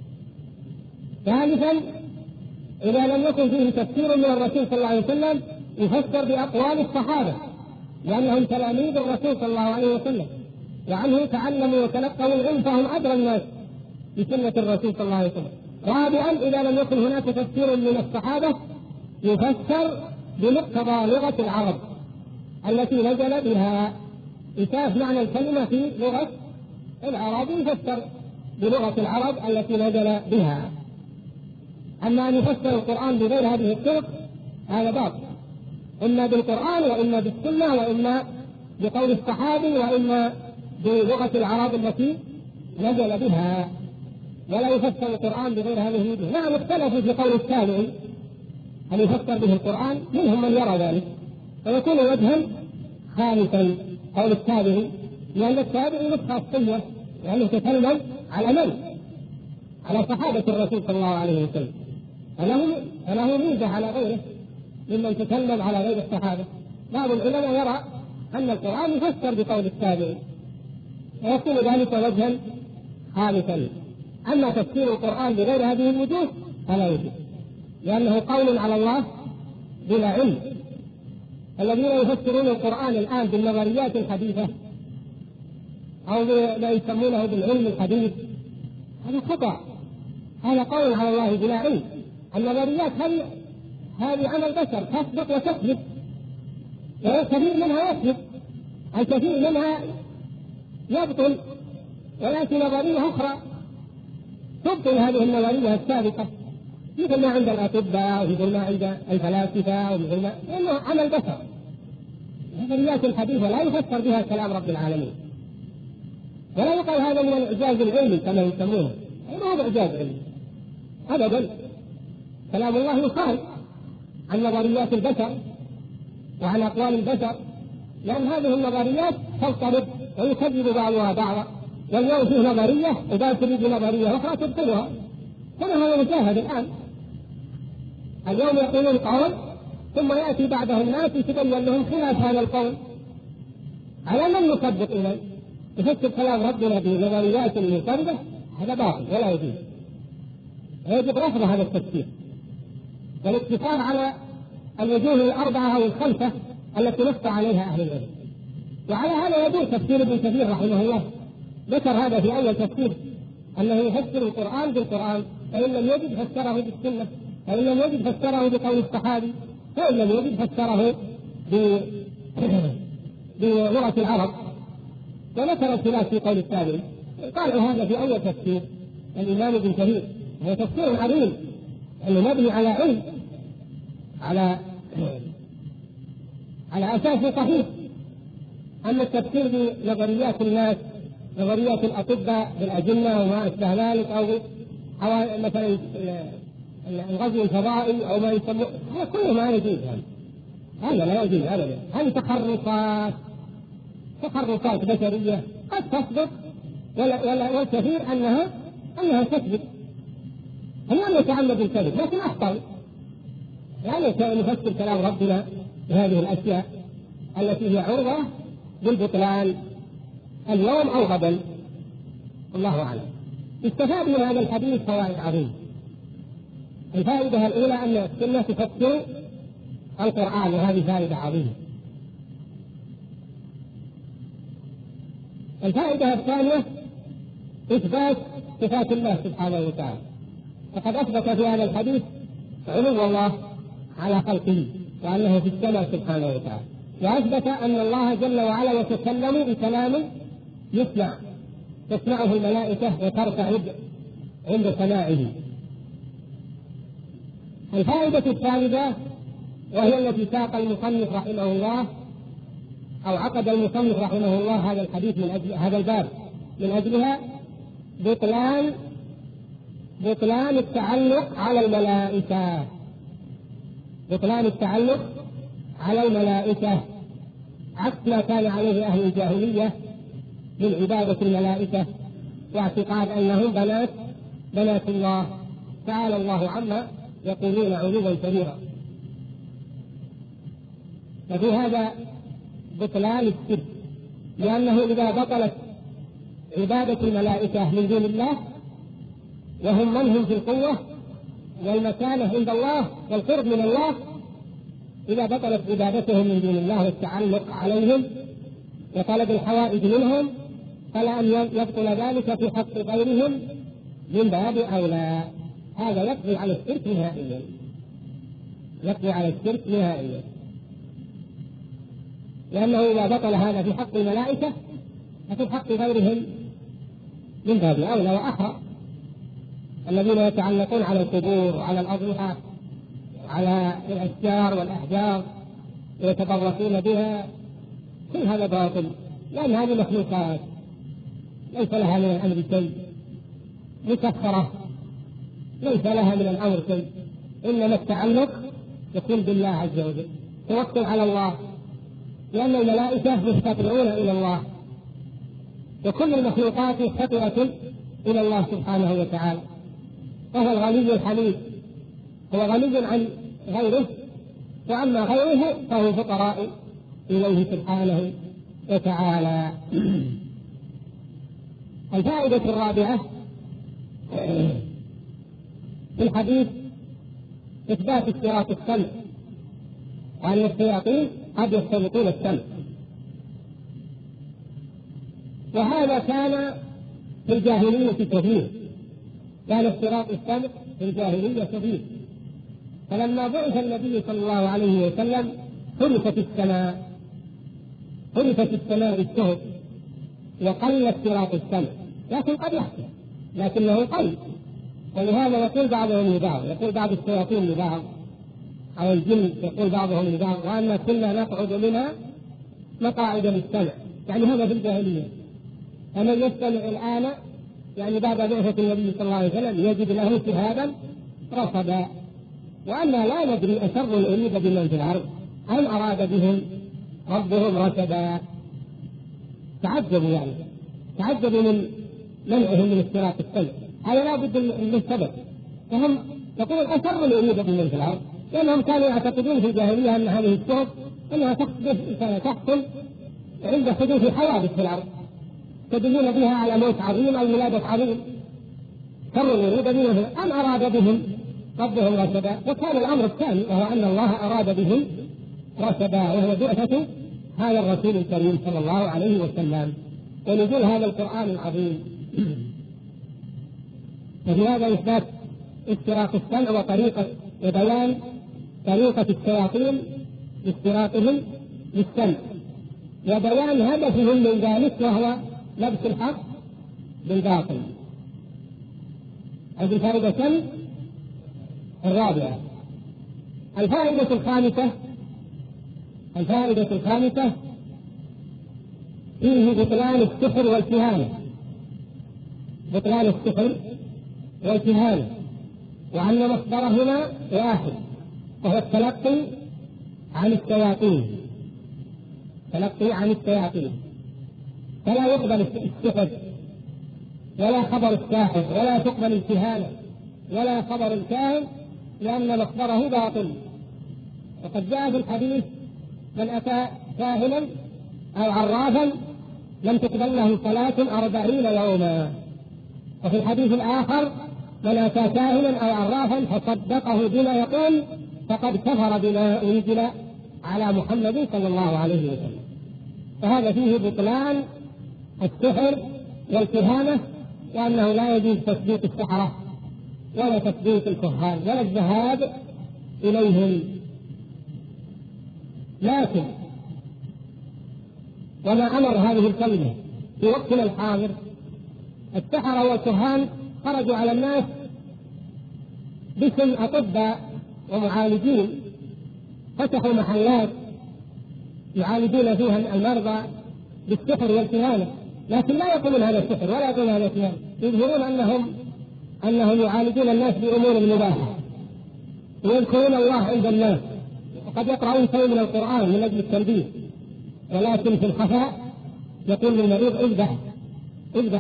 ثالثا إذا لم يكن فيه تفسير من الرسول صلى الله عليه وسلم يفسر بأقوال الصحابة، لأنهم تلاميذ الرسول صلى الله عليه وسلم، وعنه تعلموا وتلقوا العلم فهم أدرى الناس بسنة الرسول صلى الله عليه وسلم. رابعا إذا لم يكن هناك تفسير من الصحابة يفسر بمقتضى لغة العرب التي نزل بها، إتاف معنى الكلمة في لغة العرب يفسر بلغة العرب التي نزل بها. أما أن يفسر القرآن بغير هذه الطرق هذا باطل، إما بالقرآن وإما بالسنة وإما بقول الصحابي وإما بلغة العرب التي نزل بها، ولا يفسر القرآن بغير هذه الوجوه. نعم اختلفوا في قول التابعي هل يفسر به القرآن، منهم من يرى ذلك فيكون وجها خامسا قول التابعي، لأن التابعي له خاصية لأنه تكلم على من؟ على صحابة الرسول صلى الله عليه وسلم، فله ميزة على غيره ممن تكلم على غير الصحابة. بعض العلماء يرى أن القرآن يفسر بقول التابعي ويكون ذلك وجها خامسا. أما تفسير القرآن بغير هذه الوجوه فلا يجوز، لأنه قول على الله بلا علم. الذين يفسرون القرآن الآن بالنظريات الحديثة أو ما يسمونه بالعلم الحديث هذا خطأ، هذا قول على الله بلا علم. النظريات هذه عمل بشر تثبت وتكذب، كثير منها يكذب، الكثير منها يبطل، ولكن نظرية أخرى تبطل هذه النظرية السابقة، مثل ما عند الأطباء ومثل ما عند الفلاسفة ومثل ما إنه عمل بشر. النظريات الحديثة لا يفسر بها كلام رب العالمين، ولا يقال هذا من الإعجاز العلمي كما يسمونه، ما هذا إعجاز علمي أبدا. كلام الله يقال عن نظريات البشر وعن أقوال البشر، لأن هذه النظريات تضطرب ويكذب بعضها بعضا، واليوم فيه نظرية وبعد تريد نظرية أخرى تبطلها، كما هو مشاهد الآن. اليوم يقولون قول ثم يأتي بعدهم ناس يتبين لهم خلاف هذا القول، على من يصدق إليه؟ يفسر كلام ربنا بنظريات منفردة، هذا باطل ولا يجوز، يجب رفض هذا التفسير والاقتصار على الوجوه 4 أو 5 التي نص عليها أهل العلم. وعلى هذا يجوز تفسير ابن كثير رحمه الله، ذكر هذا في أول تفسير أنه يفسر القرآن بالقرآن، فإن لم يجد فسره بالسنة، فإن لم يجد فسره بقول الصحابي، فإن لم يجد فسره بلغة العرب. وذكر الخلاف في قول التابعي، قالوا هذا في أول تفسير الإمام ابن كثير، هو تفسير عظيم أنه مبني على علم على أساس صحيح. أما التفسير بنظريات الناس نظريات الأطباء بالأجنة وما أشبه ذلك، أو مثلا الغزو الفضائي أو ما يسمونه، هذا كله ما يجوز. هذا لا يجوز أبدا. هذه تخرصات بشرية قد تصدق والكثير أنها تكذب. هم لم يتعمدوا الكذب لكن أخطأوا. يعني نفسر كلام ربنا بهذه الأشياء التي هي عرضة بالبطلان اليوم أو غدا، الله أعلم. استفاد من هذا الحديث فوائد عظيمة. الفائدة الأولى أن السنة تفسر القرآن، وهذه فائدة عظيمة. الفائدة الثانية إثبات صفات الله سبحانه وتعالى، فقد أثبت في هذا الحديث علو الله على خلقه وأنه في السماء سبحانه وتعالى، وأثبت أن الله جل وعلا يتكلم بكلام تسمعه الملائكة وترتعد عند سماعه. الفائدة الثالثة وهي التي ساق المصنف رحمه الله أو عقد المصنف رحمه الله هذا الحديث من أجل هذا الباب من أجلها بطلان التعلق على الملائكة، بطلان التعلق على الملائكة عكس ما كان عليه أهل الجاهلية من عبادة الملائكة واعتقاد أنهم بنات الله تعالى الله عما يقولون علوا كبيرا. ففي هذا بطلان الشرك، لأنه إذا بطلت عبادة الملائكة من دون الله وهم منهم في القوة والمكانة عند الله والقرب من الله، إذا بطلت عبادتهم من دون الله والتعلق عليهم وطلب الحوائج منهم، فلا أن يبطل ذلك في حق غيرهم من باب أولى. هذا يقضي على الشرك نهائيا، يقضي على الشرك نهائيا، لأنه إذا بطل هذا في حق الملائكة ففي حق غيرهم من باب أولى وأحرى. الذين يتعلقون على القبور وعلى الأضرحة على الأشجار والأحجار ويتبركون بها، كل هذا باطل، لأن هذه مخلوقات ليس لها من الأمر شيء، مسخرة ليس لها من الأمر شيء، إنما التعلق يكون بالله عز وجل، توكل على الله، لأن الملائكة مفتقرون إلى الله وكل المخلوقات مفتقرة إلى الله سبحانه وتعالى، وهو الغني الحميد، هو غني عن غيره، وأما غيره فهو فقراء إليه سبحانه وتعالى. الفائدة الرابعة في الحديث إثبات اشتراك السمع، وأن الشياطين قد يختلطون السمع، وهذا كان في الجاهلية كثير، كان اشتراك السمع في الجاهلية كثير، فلما بعث النبي صلى الله عليه وسلم حرفت السماء بالشهب وقل اشتراك السمع، لكن قد يحصل لكنه قل. ولهذا يقول بعضهم لبعض، يقول بعض الشياطين لبعض أو الجن يقول بعضهم لبعض وأن كنا نقعد منها مقاعد للسمع، يعني هذا في الجاهلية. فمن يستمع الآن يعني بعد بعثة النبي صلى الله عليه وسلم يجد له شهابا رصدا، وأنا لا ندري أشر أريد بمن في الأرض أم أراد بهم ربهم رشدا. تعجبوا من منعهم من اشتراك السمع، هذا لا بد من سبب. فهم يقول أشر أريد بمن في الأرض، لأنهم كانوا يعتقدون في الجاهلية أن هذه الشهب أنها تحصل عند حدوث حوادث في الأرض تدلون بها على موت عظيم أو ولادة عظيم، شر يريد بهم أم أراد بهم ربهم رشدا. وكان الأمر الثاني وهو أن الله أراد بهم رشدا، وهو بعثة هذا الرسول الكريم صلى الله عليه وسلم ونزول هذا القرآن العظيم. وفي هذا إثبات اشتراك السمع وطريقة وبيان طريقة الشياطين اشتراكهم للسمع وبيان هدفهم من ذلك، وهو لبس الحق بالباطل. هذه الفائدة كم؟ الرابعة. الفائدة الخامسة فيه بطلان السحر والكهانة بطلان السحر والكهانة، وأن مصدرهما واحد، وهو التلقي عن الشياطين. تلقي عن الشياطين، فلا يقبل السحر ولا خبر الساحر، ولا تقبل الكهانة ولا خبر الكاهن، لأن مصدره باطل. وقد جاء في الحديث: من أتى كاهنا أو عرافا لم تقبل له صلاة 40 يوما. وفي الحديث الآخر: من أتى كاهنا أو عرافا فصدقه بما يقول فقد كفر بما أنزل على محمد صلى الله عليه وسلم. فهذا فيه بطلان السحر والكهانة، وأنه لا يجوز تصديق السحرة ولا تصديق الكهان ولا الذهاب إليهم. لكن وما أمر هذه الكلمة في وقتنا الحاضر، السحرة والكهان خرجوا على الناس باسم أطباء ومعالجين، فتحوا محلات يعالجون فيها المرضى بالسحر والكهانة، لكن لا يقولون هذا السحر ولا يقولون هذا الكهانة، يظهرون أنهم يعالجون الناس بأمور مباحة ويذكرون الله عند الناس، وقد يقرؤون شيء من القرآن من أجل التنبيه، ولكن في الخفاء يقول للمريض: اذبح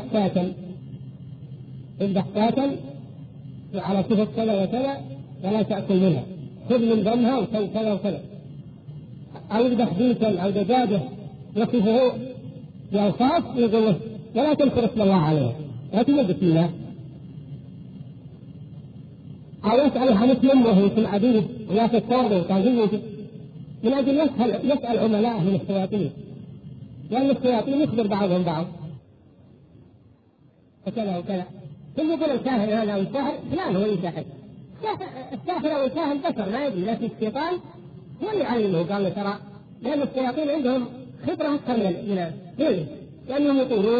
شاة على صفة كذا وكذا ولا تأكل منها، خذ من دمها وكذا وكذا، أو اذبح بيتا أو دجاجة يصفه بأوصاف يقول له ولا تذكر اسم الله عليها، لا تمد بسم الله، أو يسأل عن اسم أمه في العديد ولا تستوعبه وتعزيه من أجل يسأل عملاء من الشياطين، لأن الشياطين يخبر بعضهم بعض وكذا وكذا. ثم يقول الكاهن هذا أو الساحر فلان هو الساحر. الساحر أو الكاهن بشر ما يدري، لكن الشيطان هو اللي علمه، قال له ترى، لأن الشياطين عندهم خبرة أكثر من لأنهم يطولون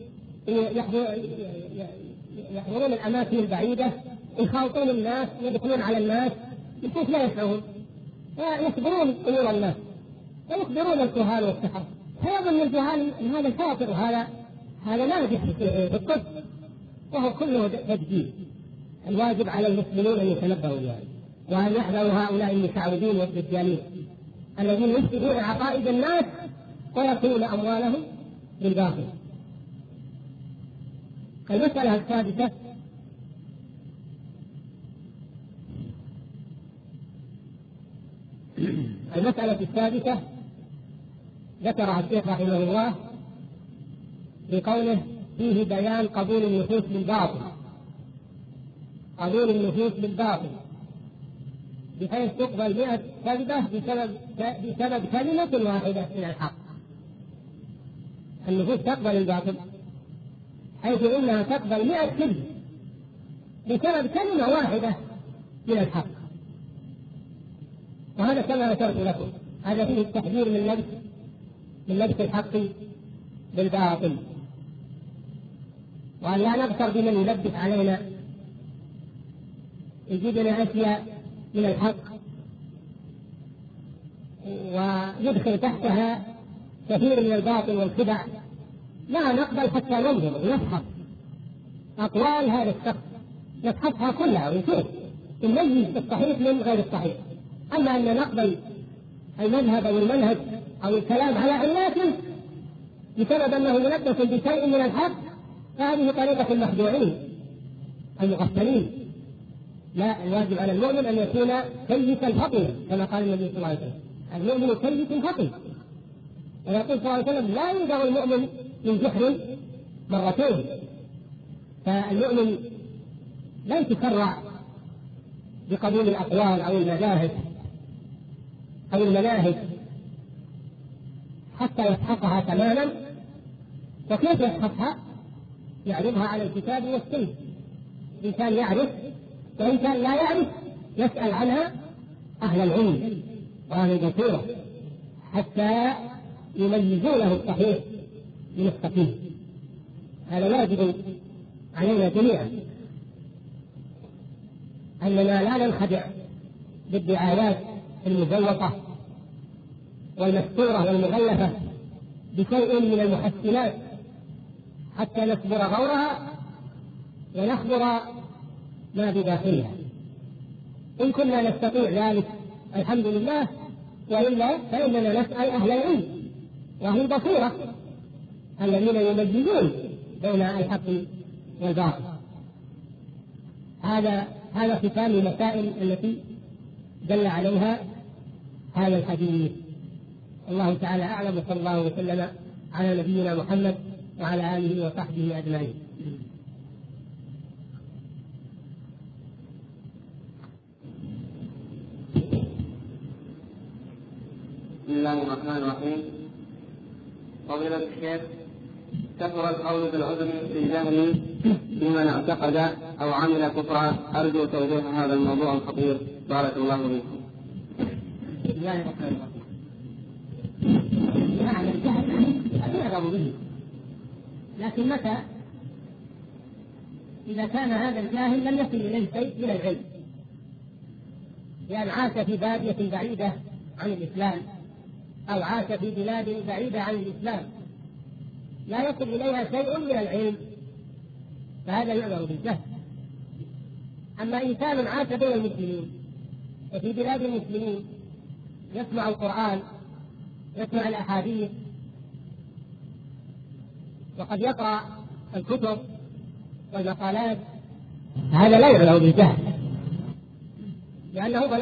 يحضرون الأماكن البعيدة، يخالطون الناس، يدخلون على الناس بحيث لا يشعرون، يخبرون أمور الناس ويخبرون الكهان والسحر، فيظن الجهال أن هذا شاطر وهذا ناجح في الطب، وهو كله تدجيل. الواجب على المسلمين أن يتنبهوا لهذا وأن يحذروا هؤلاء المشعوذين والدجالين الذين يفسدون عقائد الناس ويأكلون أموالهم بالباطل. المسألة السادسة: ذكرها الشيخ رحمه الله بقوله: فيه بيان قبول النفوس بالباطل، بحيث تقبل 100 كذبة بسبب كلمة واحدة من الحق. النفوس تقبل الباطل حيث إنها تقبل 100 كذب بسبب كلمة واحدة من الحق، وهذا كما ذكرت لكم، هذا فيه التحذير من لبس الحق بالباطل، وأن لا نغتر بمن يلبس علينا يجيبنا أشياء من الحق ويدخل تحتها كثير من الباطل والخدع، لا نقبل حتى ننظر ونفحص أقوال هذا الشخص، نفحصها كلها ونشوف نميز الصحيح من غير الصحيح. أما أن نقبل المذهب أو المنهج أو الكلام على علته بسبب أنه ملبس بشيء من الحق، فهذه طريقة المخدوعين المغفلين. لا، الواجب على المؤمن أن يكون كيسا فطنا كما قال النبي صلى الله عليه وسلم: المؤمن كيس فطن. ويقول صلى الله عليه وسلم: لا يوجد المؤمن من جحر مرتين. فالمؤمن لا يتسرع بقبول الأقوال أو المذاهب أو المناهج حتى يفحصها تماما. وكيف يفحصها؟ يعرضها على الكتاب والسنة، إن كان يعرف، وإن كان لا يعرف يسأل عنها أهل العلم وأهل البصيرة حتى يميزوا له الصحيح من السقيم. هذا واجب علينا جميعا، أننا لا ننخدع بالدعايات المزوقة والمستورة والمغلفة بشيء من المحسنات حتى نصبر غورها ونخبر ما بداخلها. إن كنا نستطيع ذلك الحمد لله، وإلا فإننا نسأل أهل العلم وأهل البصيرة الذين يميزون بين الحق والباطل. هذا ختام المسائل التي دل عليها هذا الحديث. الله تعالى أعلم، وصلى الله وسلم على نبينا محمد وعلى آله وصحبه أجمعين. بسم الله الرحمن الرحيم. فضيلة الشيخ، كثر القول بالعذر في جهل بمن اعتقد أو عمل كفرا. أرجو توضيح هذا الموضوع الخطير، بارك الله فيكم. بسم الله الرحمن الرحيم. يعني الجهل يعلم به، لكن متى؟ إذا كان هذا الجاهل لم يصل إليه شيء من العلم، لأن عاش في بادية بعيدة عن الإسلام أو عاش في بلاد بعيدة عن الإسلام لا يصل إليها شيء من العلم، فهذا يعذر بالجهل. أما إنسان عاش بين المسلمين وفي بلاد المسلمين يسمع القرآن، يسمع الأحاديث، وقد يقرأ الكتب والمقالات، هذا لا يعذر بالجهل، لأنه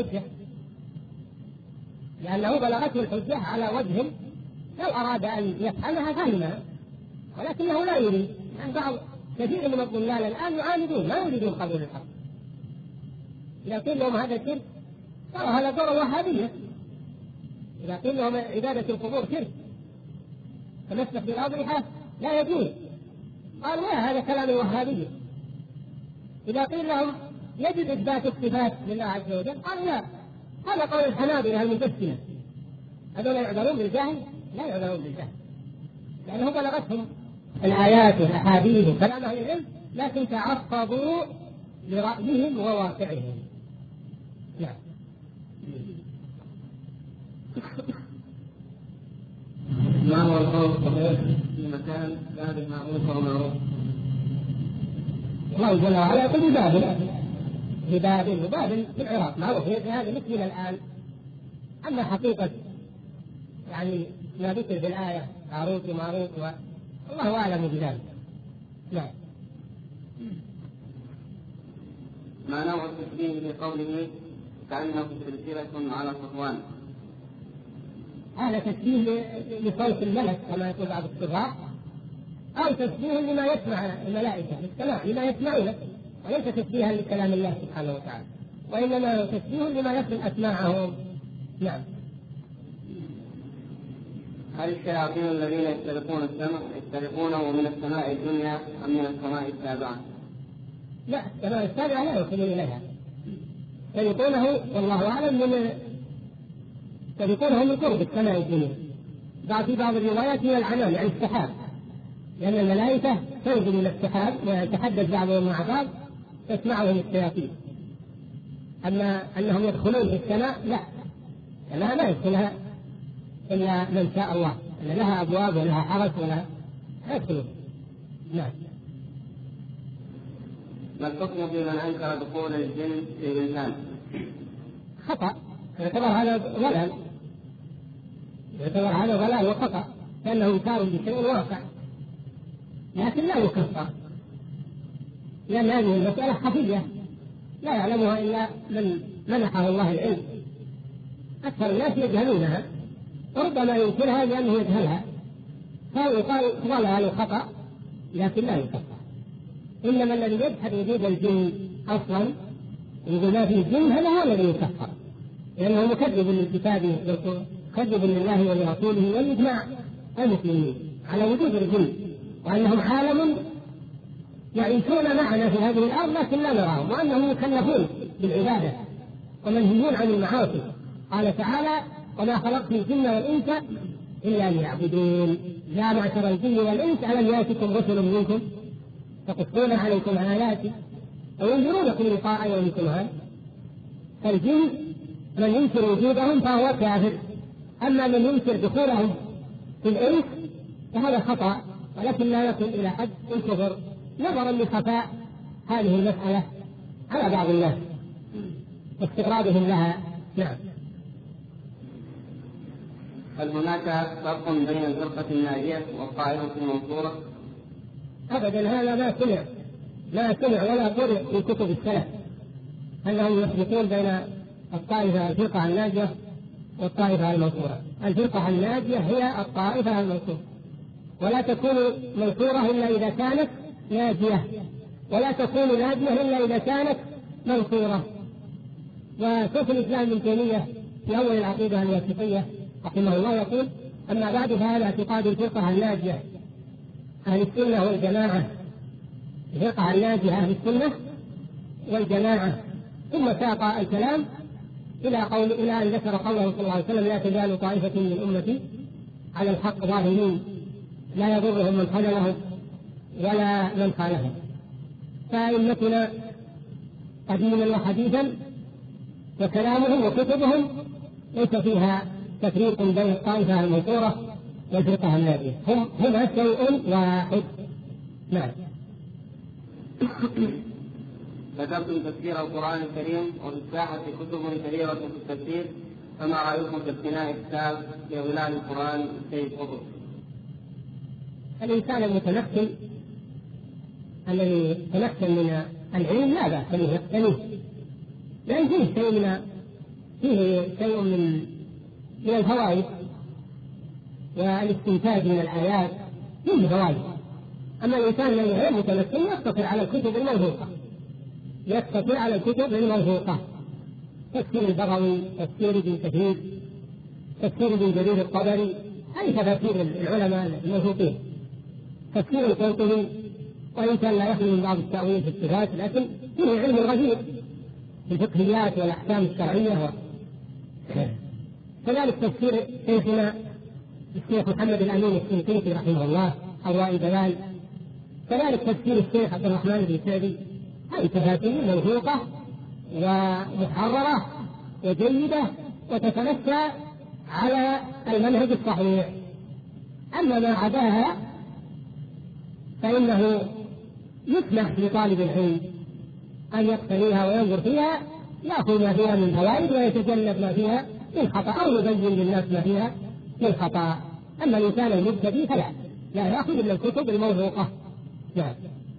بلغته الحجة على وجه لو أراد أن يفعلها فهمها، ولكنه لا يريد. يعني بعض كثير من الضلال الآن يعاندون، ما يريدون قبول الحق. إذا قيل لهم هذا شرك ترى هذا دور الوهابية، إذا قيل لهم عبادة القبور شرك فمسح بالأضرحة لا يجوز، قالوا لا، هذا كلام الوهابية. إذا قيل لهم يجب إثبات الصفات لله عز وجل قالوا لا، هذا قول الحنابلة المجسمة. هذول يعذرون بالجهل؟ لا يعذرون بالجهل، لأنه بلغتهم الآيات والأحاديث وكلام أهل العلم، لكن تعصبوا لرأيهم وواقعهم. نعم. ما هو القول الصحيح في مكان باب معروف ومعروف؟ الله جل وعلا يقول ببابل في العراق معروف، هذا مثلنا الآن. أما حقيقة يعني ما ذكر في الآية عروض ومعروف الله أعلم بذلك. نعم. ما نوع التشبيه بقوله كأنه سلسلة على صفوان؟ هذا تشبيه لصوت الملك كما يقول بعض الصغار، أو تشبيه لما يسمع الملائكة للسماع لما يسمعونه، وليس تشبيها لكلام الله سبحانه وتعالى، وإنما تشبيه لما يصل أسماعهم. نعم. هل الشياطين الذين يسترقون السمع يسترقونه من السماء الدنيا أم من السماء السابعة؟ لا، السماء السابعة لا يوصلون إليها، يسترقونه والله أعلم يسترقونه من قرب السماء الدنيا. في بعض الروايات من العنان يعني السحاب، لأن الملائكة تنزل إلى السحاب ويتحدث بعضهم مع بعض تسمعهم الشياطين. أما أنهم يدخلون في السماء لا، لأنها ما يدخلها إلا من شاء الله، أن لها أبواب ولها حرس ولا يدخلون. نعم. ما الحكم في من أنكر دخول الجن في الإنسان؟ خطأ، يعتبر هذا ضلال وخطأ، لأنه إنكار بشيء واقع، لكن لا يكفر، لأن هذه المسألة خفية لا يعلمها إلا من منحه الله العلم. أكثر الناس يجهلونها، وربما ينكرها لأنه يجهلها، فيقال ضلال خطأ لكن لا يكفر. إنما الذي يجحد وجود الجن أصلا يقول ما في الجن، هذا هو الذي يكفر، لأنه مكذب للكتاب مكذب لله ولرسوله والإجماع المسلمين على وجود الجن، وأنهم عالم يعيشون معنا في هذه الأرض لكن لا نراهم، وأنهم مكلفون بالعبادة ومنهيون عن المعاصي. قال تعالى: وما خلقت الجن والإنس إلا ليعبدون. يا معشر الجن والإنس ألم يأتكم رسل منكم يقصون عليكم آياتي وينذرونكم لقاء يومكم هذا. فالجن من ينكر وجودهم فهو كافر، أما من ينكر دخولهم في الإنس فهذا خطأ، ولكن لا يصل إلى حد الكفر نظرا لخفاء هذه المسألة على بعض الناس واستغرابهم لها. نعم. هل هناك فرق بين الفرقة الناجية والطائفة المنصورة؟ أبدا، هذا ما سمع ولا قرئ في كتب السلف أنهم يفرقون بين الفرقة الناجية والطائفة المنصورة. الفرقة الناجية هي الطائفة المنصورة، ولا تكون منصورة إلا إذا كانت ناجية، ولا تكون ناجية إلا إذا كانت منصورة. وشيخ الإسلام ابن تيمية في أول العقيدة الواسطية رحمه الله يقول: أما بعد فهذا اعتقاد الفرقة الناجية أهل السنة والجماعة، الفرقة الناجية أهل السنة والجماعة. ثم ساق الكلام إلى أن ذكر قوله صلى الله عليه وسلم: لا تزال طائفة من أمتي على الحق ظاهرين لا يضرهم من خذلهم ولا من خالفهم. فأئمتنا قديما وحديثا وكلامهم وكتبهم ليس فيها تفريق بين الطائفة المنصورة والفرقة الناجية، هما شيء واحد. نعم. ذكرتم تفسير القرآن الكريم وبالساحة كتب كثيرة في التفسير، فما رأيكم في اقتناء كتاب في ظلال القرآن السيد قطب؟ الإنسان المتمكن الذي يتمكن من العلم لا بأس به يقتنيه، لأن فيه شيء من الفوائد والاستنتاج من الآيات، فيه فوائد. أما الإنسان الذي غير متمكن يقتصر على الكتب الموثوقة، تفسير البغوي، تفسير ابن كثير، تفسير ابن جرير الطبري، هذه تفاسير العلماء الموثوقين. تفسير القرطبي وإن كان لا يخلو من بعض التأويل في الصفات، لكن فيه علم غزير في الفقهيات والأحكام الشرعية. كذلك تفسير شيخنا الشيخ محمد الأمين الشنقيطي رحمه الله أضواء البيان، كذلك تفسير الشيخ عبد الرحمن بن سعدي. هذه تفاسير موثوقة ومحررة وجيدة وتتمشى على المنهج الصحيح. أما ما عداها فإنه يسمح لطالب العلم أن يقتنيها وينظر فيها، يأخذ ما فيها من فوائد ويتجنب ما فيها من خطأ، أو يبين للناس ما فيها من خطأ. أما الإنسان المبتدئ فلا يأخذ إلا الكتب الموثوقة. نعم.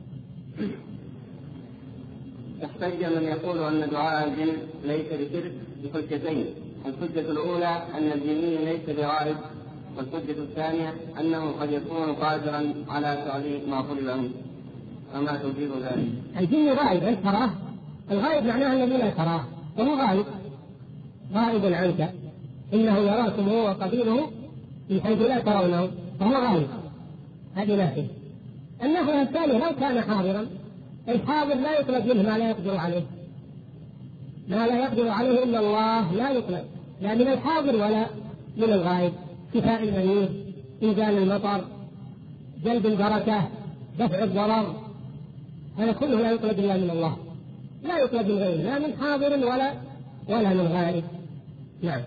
احتج من يقول أن دعاء الجن ليس بشرك بحجتين: الحجة الأولى أن الجني ليس بغائب، والحجة الثانية أنه قد يكون قادرا على فعل ما طلب منه. وما تجيب ذلك؟ الجن غائب، أنت تراه. الغائب معناه الذي لا تراه، وهو غائب عنك، إنه يراكم هو وقبيله من حيث لا ترونه، فهو غائب. هذه نافية. النفي الثاني: لو كان حاضرا، الحاضر لا يطلب منه ما لا يقدر عليه، ما لا يقدر عليه إلا الله لا يطلب، لا من الحاضر ولا من الغائب. شفاء المريض، إنزال المطر، جلب البركة، دفع الضرر، هذا كله لا يطلب إلا من الله، لا يطلب من غيره، لا من حاضر ولا من غائب. نعم.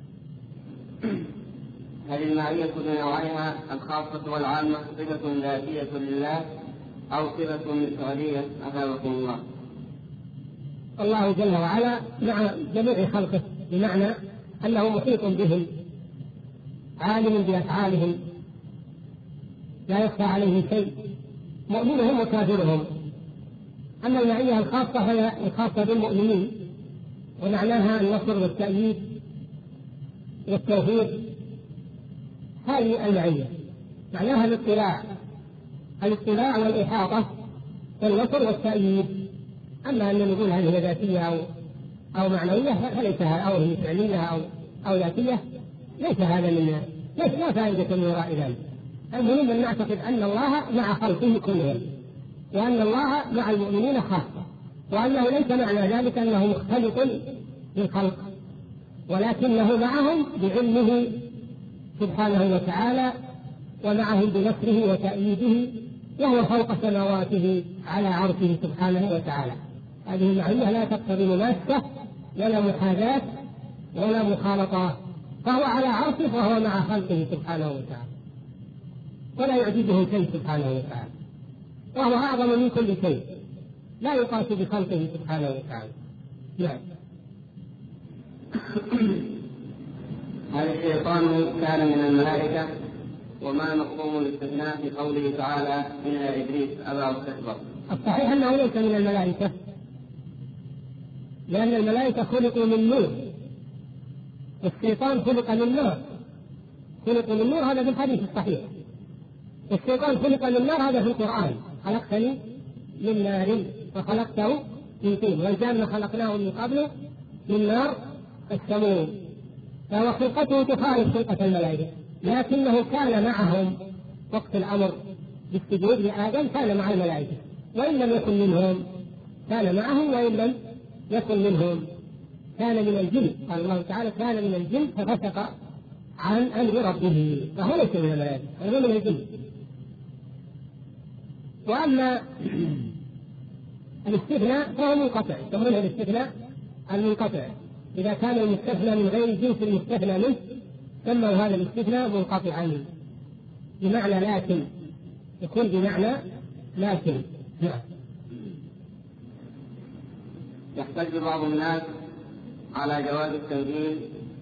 هل المعية بنوعيها الخاصة والعامة صفة ذاتية لله أو صفة فعلية أفادكم الله؟ الله جل وعلا مع جميع خلقه، بمعنى أنه محيط بهم، عالم بأفعالهم، لا يخفى عليه شيء، مؤمنهم وكافرهم. أما المعية الخاصة فهي الخاصة بالمؤمنين، ومعناها النصر والتأييد والتوفيق. هذه المعية معناها الاطلاع والإحاطة والنصر والتأييد. أما أن نقول هذه ذاتية أو معنوية فليس هذا، أو هي فعلية أو ذاتية، ليس هذا لا فائدة من وراء ذلك. المهم أن نعتقد أن الله مع خلقه كلهم، وأن الله مع المؤمنين خاصة، وأنه ليس معنى ذلك أنه مختلط بالخلق، ولكنه معهم بعلمه سبحانه وتعالى، ومعهم بنصره وتأييده، وهو فوق سماواته على عرشه سبحانه وتعالى. هذه المعية لا تقتضي مماسة ولا محاذاة ولا مخالطة، فهو على عرشه وهو مع خلقه سبحانه وتعالى، ولا يعجزه شيء سبحانه وتعالى، وهو أعظم من كل شيء. لا يقاس بخلقه سبحانه وتعالى. نعم. هل الشيطان كان من الملائكة؟ وما مفهوم الاستثناء في قوله تعالى إن إبليس أبى واستكبر؟ الصحيح أنه ليس من الملائكة، لأن الملائكة خلقوا من نور، والشيطان خلق من نار. خلق من نور هذا في الحديث الصحيح، والشيطان خلق من نار هذا في القرآن. خلقتني من نار وخلقته من طين، والجنة خلقناه من قبل من نار السموم. فهو خلقته تخالف خلقة الملائكة، لكنه كان معهم وقت الأمر بالسجود لآدم، كان مع الملائكة، وإن لم يكن منهم كان معهم، وإن لم يكن منهم كان من الجن. قال الله تعالى كان من الجن ففسق عن أمر ربه، فهو ليس من الملائكة، هو من الجن. وأما الاستثناء فهو منقطع، يسمونه الاستثناء المنقطع. إذا كان المستثنى من غير جنس المستثنى منه سموا هذا الاستثناء منقطعا، بمعنى لكن، يكون بمعنى لكن. يحتج بعض الناس على جواز التنزيل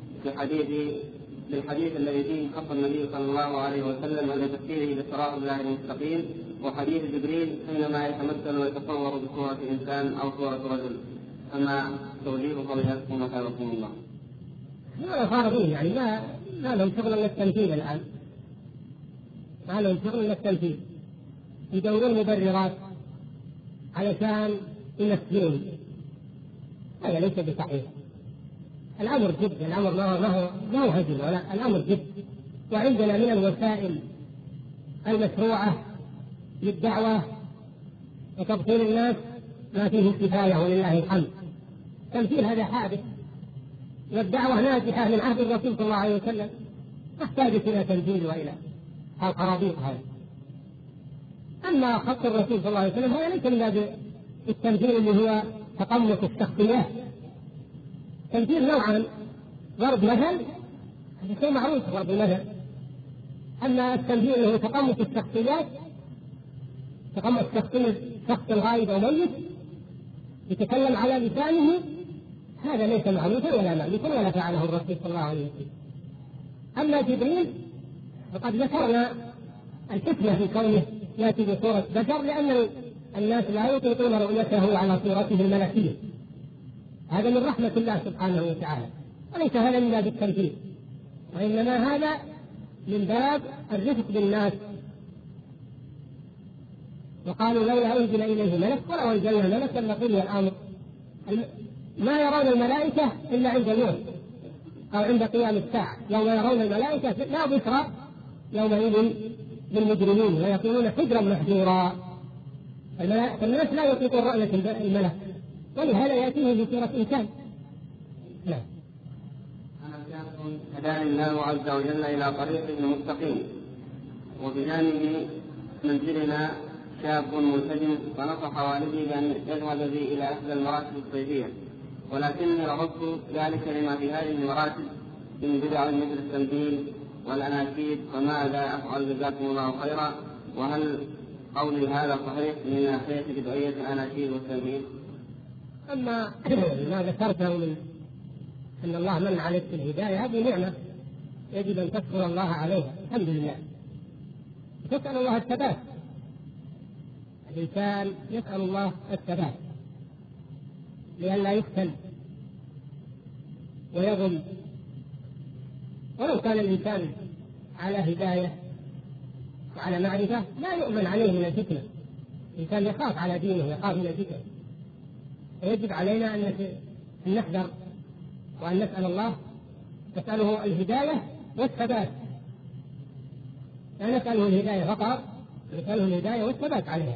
في الحديث الذي فيه خط النبي صلى الله عليه وسلم عند تفسيره بصراط الله المستقيم، وحديث جبريل حينما يتمثل ويتصور بصورة إنسان أو صورة رجل. أما توجيه فضيلتكم وخيركم الله. هذا فارغين، يعني ما لهم شغل إلا التمثيل الآن، ما لهم شغل إلا التمثيل، يدورون مبررات علشان يمثلون. هذا ليس بصحيح. الأمر جد، الأمر ما هو هزل، ولا الأمر جد. وعندنا من الوسائل المشروعة للدعوة وتبطيل الناس ما فيه كفاية ولله الحمد. تمثيل هذا حادث، والدعوة ناجحة من عهد الرسول صلى الله عليه وسلم، تحتاج إلى تمثيل وإلى القرابيط هذا. أما خط الرسول صلى الله عليه وسلم هذا ليس من باب التمثيل اللي هو تقمص الشخصيات. تمثيل نوعا، ضرب مثل هذا شيء معروف، ضرب المثل. أما التمثيل اللي هو تقمص الشخصيات، تقمص شخصية شخص غائب أو ميت يتكلم على لسانه، هذا ليس معروفا ولا مألوفا ولا فعله الرسول صلى الله عليه وسلم. أما جبريل فقد ذكرنا الحكمة في كونه يأتي بصورة بشر، لأن الناس لا يطيقون رؤيته على صورته الملكية. هذا من رحمة الله سبحانه وتعالى، وليس هذا من باب التمثيل، وإنما هذا من باب الرفق بالناس. وقالوا لولا أنزل إليه ملك، ولو أنزلنا ملكا لقضي الأمر. ما يرون الملائكة إلا عند الموت أو عند قيام الساعة. يوم يرون الملائكة لا بشرى يومئذ بالمجرمين ويكونون حجرا محجورا. الناس لا يطيقون رؤية الملك، ولهذا يأتيه بصورة إنسان. أنا هداني الله عز وجل إلى طريق مستقيم، وبجانب منزلنا شاب ملتزم، فنصح والدي بأن يذهب بي إلى إحدى المراتب الصيفية، ولكني رفضت ذلك لما في هذه المراتب من بدع مثل التمثيل والأناشيد. فماذا أفعل جزاكم الله خيرا؟ وهل قولي هذا صحيح من ناحية بدعية الأناشيد والتمثيل؟ أما ما ذكرته من أن الله من عليك بالهداية، هذه نعمة يجب أن تشكر الله عليها، الحمد لله. تسأل الله الثبات، الإنسان يسأل الله الثبات لئلا يفتن ويضل. ولو كان الإنسان على هداية وعلى معرفة لا يؤمن عليه من الفتنة. الإنسان يخاف على دينه، يخاف من الفتنة. ويجب علينا أن نحذر وأن نسأل الله، نسأله الهداية والثبات، لا نسأله الهداية فقط، نسأله الهداية والثبات عليها.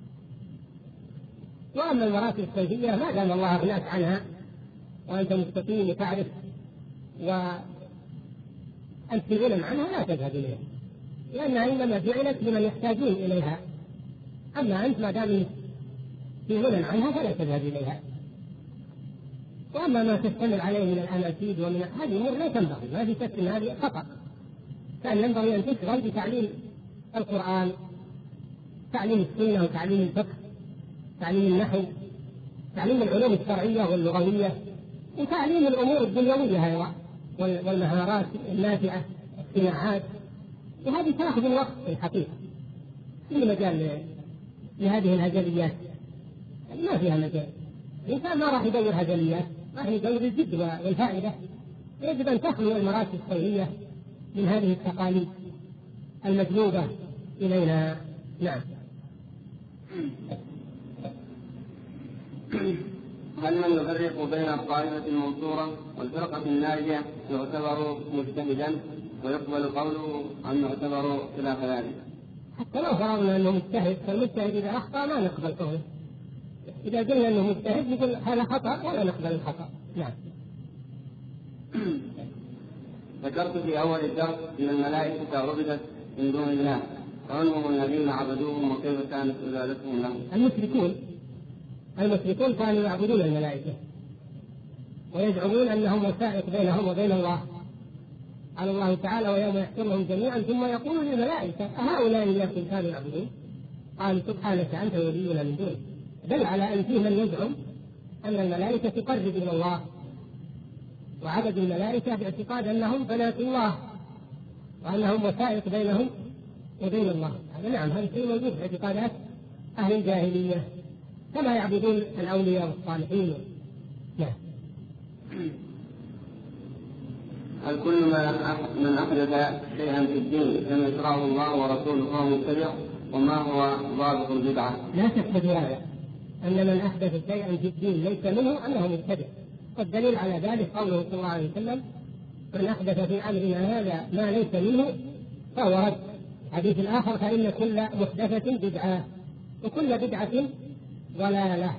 وأما المراتب الصيفية ما دام الله أغناك عنها وأنت مستقيم وتعرف وأنت في غنى عنها لا تذهب إليها، لأنها إنما جعلت لمن يحتاجون إليها. أما أنت ما دام في غنى عنها فلا تذهب إليها. وأما ما تشتمل عليه من الأناشيد ومن هذه الأمور لا تنبغي، ما في شك أن هذه خطأ. كان ينبغي أن تشتغل بتعليم القرآن، تعليم السنة وتعليم الفقه، تعليم النحو، تعليم العلوم الشرعية واللغوية، وتعليم الأمور الدنيوية أيضا والمهارات النافعة، الصناعات، وهذه تأخذ الوقت في الحقيقة. في مجال لهذه الهزليات ما فيها مجال. الإنسان ما راح يدور هزليات، راح يدور الجد والفائدة. يجب أن تخلو المراكز الخيرية من هذه التقاليد المجلوبة إلينا. نعم. هل من يفرق بين الطائفة المنصورة والفرقة الناجية يعتبر مجتهدا ويقبل قوله أن يعتبر خلاف ذلك؟ حتى لو فرضنا أنه مجتهد، فالمجتهد إذا أخطأ ما نقبل قوله. إذا قلنا أنه مجتهد نقول هذا خطأ ولا نقبل الخطأ. نعم. ذكرت في أول الدرس أن الملائكة عبدت من دون الله، وأنهم الذين عبدوهم وكيف كانت عبادتهم لهم. المشركون كانوا يعبدون الملائكة ويزعمون أنهم وسائط بينهم وبين الله. قال الله تعالى: ويوم يحشرهم جميعا ثم يقول للملائكة أهؤلاء الذين كانوا يعبدون؟ قالوا: سبحانك أنت ولينا من دونه. دل على أن فيه من يزعم أن الملائكة تقرب إلى الله، وعبد الملائكة باعتقاد أنهم بنات الله وأنهم وسائط بينهم وبين الله. هذا نعم، هذا شيء موجود في اعتقادات أهل الجاهلية، كما يعبدون الأولياء والصالحين. نعم. هل كل من أحدث شيئا في الدين لم يشرعه الله ورسوله فهو مبتدع؟ وما هو ضابط البدعة؟ لا شك في هذا، أن من أحدث شيئا في الدين ليس منه أنه مبتدع. والدليل على ذلك قوله صلى الله عليه وسلم: من أحدث في أمرنا هذا ما ليس منه فهو رد. حديث الآخر: فإن كل محدثة بدعة وكل بدعة ضلالة.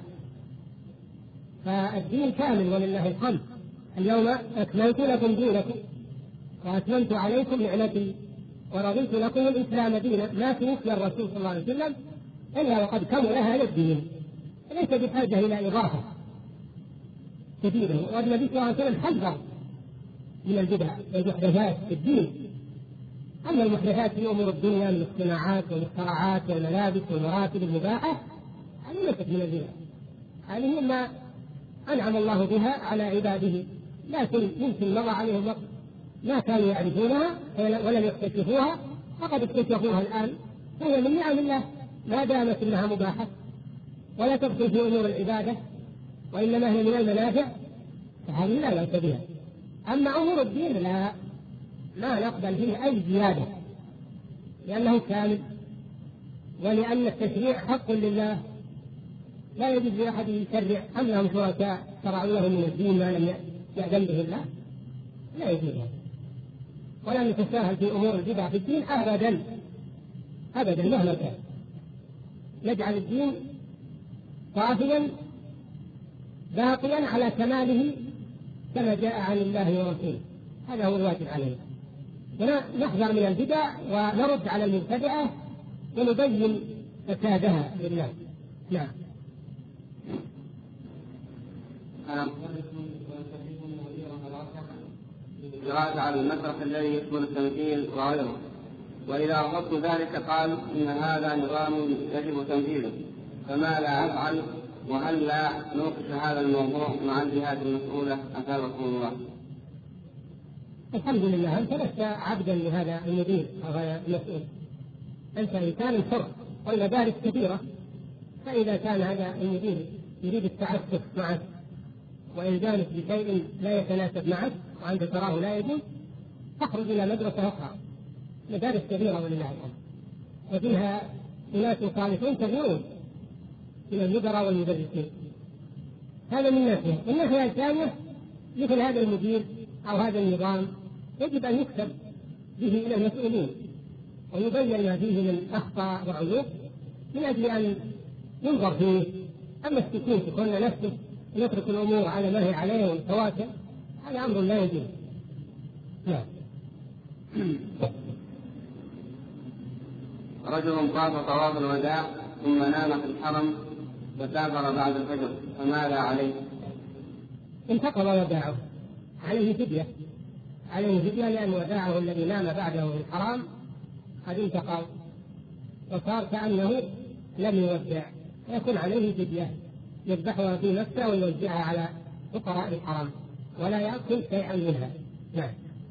فالدين كامل ولله الحمد. اليوم أكملت لكم دينكم وأتممت عليكم نعمتي ورضيت لكم الإسلام دينا. ما توفي الرسول صلى الله عليه وسلم إلا وقد كمل هذا الدين، ليس بحاجة إلى إضافة كثيرة. والنبي صلى الله عليه وسلم حذر من البدع والمحدثات في الدين. أما المحدثات في أمور الدنيا من الصناعات والمخترعات والملابس والمراتب المباحة هذه ليست من البدع، هذه مما أنعم الله بها على عباده، لكن يمكن مضى عليهم وقت ما كانوا يعرفونها ولم يكتشفوها، فقد اكتشفوها الآن. هي من نعم الله ما دامت انها مباحة ولا تدخل في امور العبادة، وانما هي من المنافع، فهذه لا بأس بها. اما امور الدين لا، ما نقبل فيه اي زيادة، لانه كامل، ولان التشريع حق لله، لا يجوز لاحد يشرع ام لهم شركاء شرعوا له من الدين ما لم يأذن به الله، لا يجوز هذا. ولا نتساهل في امور البدع في الدين ابدا ابدا مهما كان. نجعل الدين صافيا باقيا على كماله كما جاء عن الله ورسوله، هذا هو الواجب علينا. ونحذر من البدع ونرد على المبتدعة ونبين فسادها لله. نعم. القراءة على المسرح الذي يشمل التمثيل وغيره، وإذا رفضت ذلك قال إن هذا نظام يجب تنفيذه، فما لا أفعل؟ وهل لا نوقف هذا الموضوع مع الجهات المسؤولة أثابكم الله؟ الحمد لله، أنت لست عبدا لهذا المدير أو هذا المسؤول، أنت إنسان حر، والمدارس كثيرة، فإذا كان هذا المدير يريد التعسف معك وإلزامك بشيء لا يتناسب معك وأنت تراه لا يجوز، تخرج إلى مدرسة أخرى. مدارس كبيرة ولله الحمد، وفيها أناس صالحون كثيرون من المدراء والمدرسين، هذا من ناحية. من الناحية الثانية مثل هذا المدير أو هذا النظام يجب أن يكتب به إلى المسؤولين ويبين ما فيه من أخطاء وعيوب من أجل أن ينظر فيه. أما السكوت يكون نفسه يترك الأمور على ما هي عليه والتواصل، هذا أمر لا يجوز. نعم. رجل طاف طواف الوداع ثم نام في الحرم فسافر بعد الفجر، فماذا عليه؟ انتقض وداعه، عليه فدية، لأن وداعه الذي نام بعده في الحرام قد انتقض وصار كأنه لم يودع، ويكون عليه فدية يذبحها في مكة ويوزعها على فقراء الحرم ولا يأكل شيئا منها. نعم.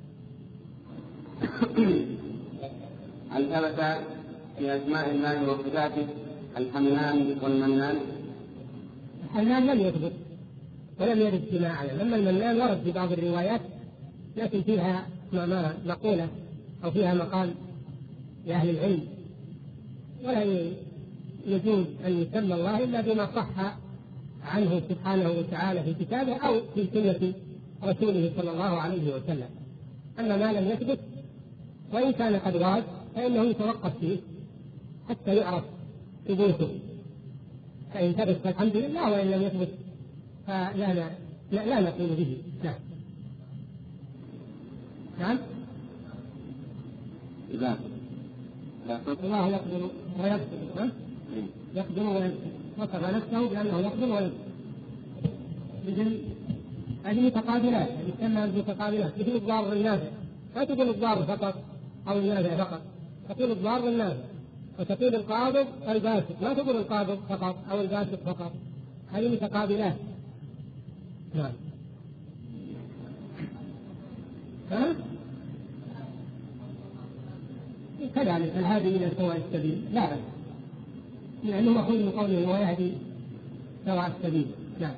هل ثبت في أسماء الله وصفاته الحنان والمنان؟ الحنان لم يثبت ولم يرد فيما أعلم، أما المنان ورد في بعض الروايات لكن فيها مقولة أو فيها مقال لأهل العلم، ولا يجوز أن يسمى الله إلا بما صح عنه سبحانه وتعالى في كتابه أو في سنة رسوله صلى الله عليه وسلم. أما ما لم يثبت وإن كان قد ورد فإنه يتوقف فيه حتى يعرف ثبوته، فإن ثبت فالحمد لله، وإن لم يثبت لا نقول به. نعم. نعم. إذا الله يقدر ويقدر، يقدر ويقدر، وصف نفسه بأنه يقدر ويقدر. مثل هذه متقابلات، يسمى المتقابلات، مثل الضار النافع، ما تقول الضار فقط أو النافع فقط، تقول الضار النافع، وتقول القابض الباسط، ما تقول القابض فقط أو الباسط فقط، هذه متقابلات. نعم. كذلك الهادي إلى سواء السبيل لا بأس، لأنه مأخوذ من قوله ويهدي سواء السبيل. نعم.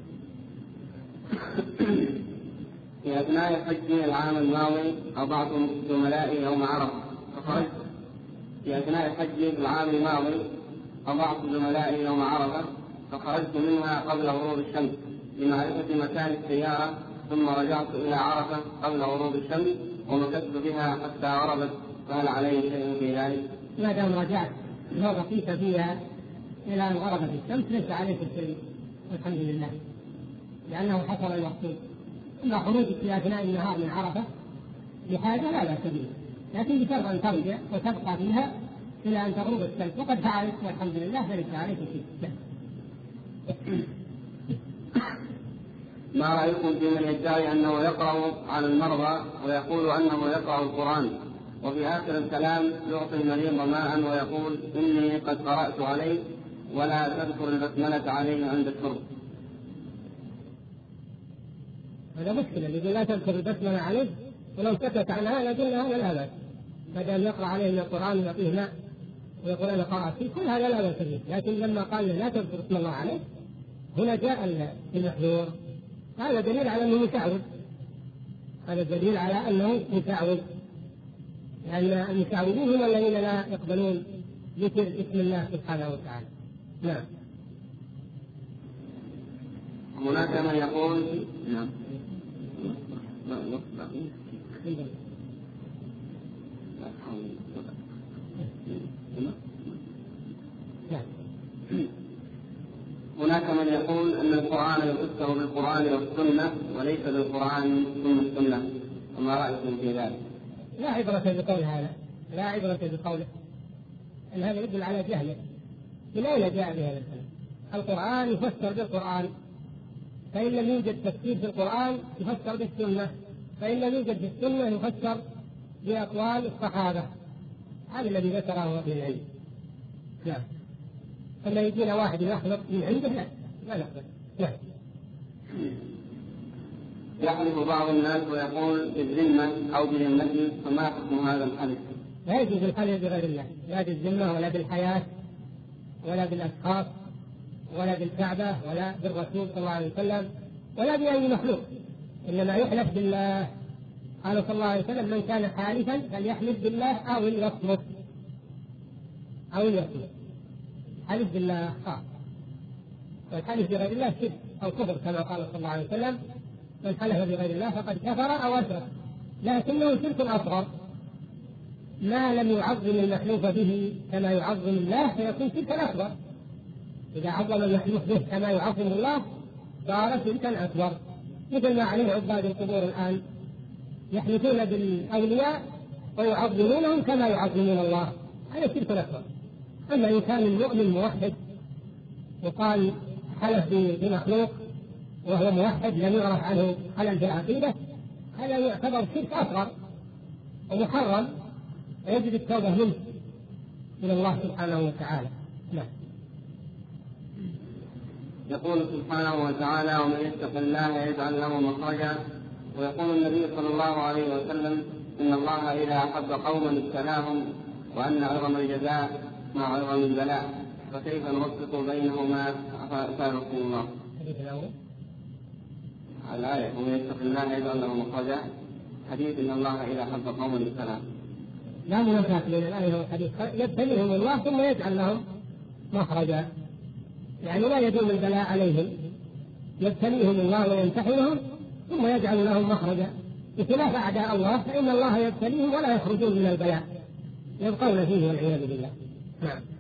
في أثناء حج العام الماضي أضعت زملائي يوم عرفة فخرجت في أثناء حج العام الماضي أضعت زملائي يوم عرفة فخرجت منها قبل غروب الشمس لمعرفة مكان السيارة، ثم رجعت إلى عرفة قبل غروب الشمس ومكثت بها حتى غربت، فهل عليه شيء في ذلك؟ ما دام رجعت لو بقيت فيها إلى أن غربت الشمس ليس عليك شيء والحمد لله، لأنه حصل المقصود. أما خروجك في أثناء النهار من عرفة بحاجة لا بأس به، لكن بشرط أن ترجع وتبقى فيها إلى أن تغرب الشمس، وقد فعلت والحمد لله فليس عليك شيء. ما رأيكم في من يدعي أنه يقرأ على المرضى ويقول أنه يقرأ القرآن، وفي آخر الكلام يعطي المريض ماء ويقول إني قد قرأت عليه ولا تذكر البسملة عليه عند الشرب؟ هذا مشكلة، يقول لا تذكر البسملة عليه ولو سكت عنها لقلنا هذا لا بأس، ما دام يقرأ عليه من القرآن ويعطيه ماء ويقول أنا قرأت فيه كل هذا لا بأس به. لكن لما قال لا تذكر اسم الله عليه هنا جاء المحذور، هذا دليل على أنه متعود، هذا دليل على أنه متعود، لأن المتعودين هم الذين لا يقبلون ذكر اسم الله سبحانه وتعالى. نعم. هناك من يقول نعم هناك من يقول أن القرآن يفسر بالقرآن والسنة وليس بالقرآن ثم السنة، وما رأيكم في ذلك؟ لا عبرة بقول هذا، لا عبرة بقوله، أن هذا يدل على جهله. من أين جاء بهذا الكلام؟ القرآن يفسر بالقرآن، فإن لم يوجد تفسير في القرآن يفسر بالسنة، فإن لم يوجد في السنة يفسر بأقوال الصحابة. هذا الذي ذكره ابن العلم. نعم. فلا يجينا واحد يخلق من عنده لا نقبل. نعم. يحلف بعض الناس ويقول بالذمة أو بالنفي، فما حكم هذا الحلف؟ لا يجوز الحلف بغير الله، لا بالذمة ولا بالحياة ولا بالأشخاص ولا بالكعبة ولا بالرسول صلى الله عليه وسلم ولا بأي مخلوق، إنما يحلف بالله. قال صلى الله عليه وسلم من كان حالفا فليحلف بالله أو ليصمت، أو ليصمت. حلف بالله خاص، والحلف بغير الله شرك أو كفر كما قال صلى الله عليه وسلم من حلف بغير الله فقد كفر أو أشرك، لكنه شرك أصغر، ما لم يعظم المحلوف به كما يعظم الله فيكون شركا أكبر. إذا عظم المحلوف به كما يعظم الله صار شركا أكبر، مثل ما عليه عباد القبور الآن، يحلفون بالأولياء ويعظمونهم كما يعظمون الله، هذا شرك أكبر. أما إن كان المؤمن موحد وقال حلف بمخلوق وهو موحد لم يعرف عنه خلل في العقيدة، هذا يعتبر شرك أصغر ومحرم، ويجب التوبة منه إلى الله سبحانه وتعالى. نعم. يقول سبحانه وتعالى: ومن يتق الله يجعل له مخرجا. ويقول النبي صلى الله عليه وسلم: إن الله إذا أحب قوما ابتلاهم، وأن عظم الجزاء مع عظم البلاء، فكيف نوفق بينهما؟ أفادكم الله. الآية: ومن يتق الله يجعل له مخرجا، حديث إن الله إذا أحب قوما ابتلاهم. لا منافاة بين الآية والحديث. يبتليهم الله ثم يجعل لهم مخرجا، يعني لا يدوم البلاء عليهم، يبتليهم الله ويمتحنهم ثم يجعل لهم مخرجا، بخلاف أعداء الله فإن الله يبتليهم ولا يخرجون من البلاء، يبقون فيه والعياذ بالله. نعم.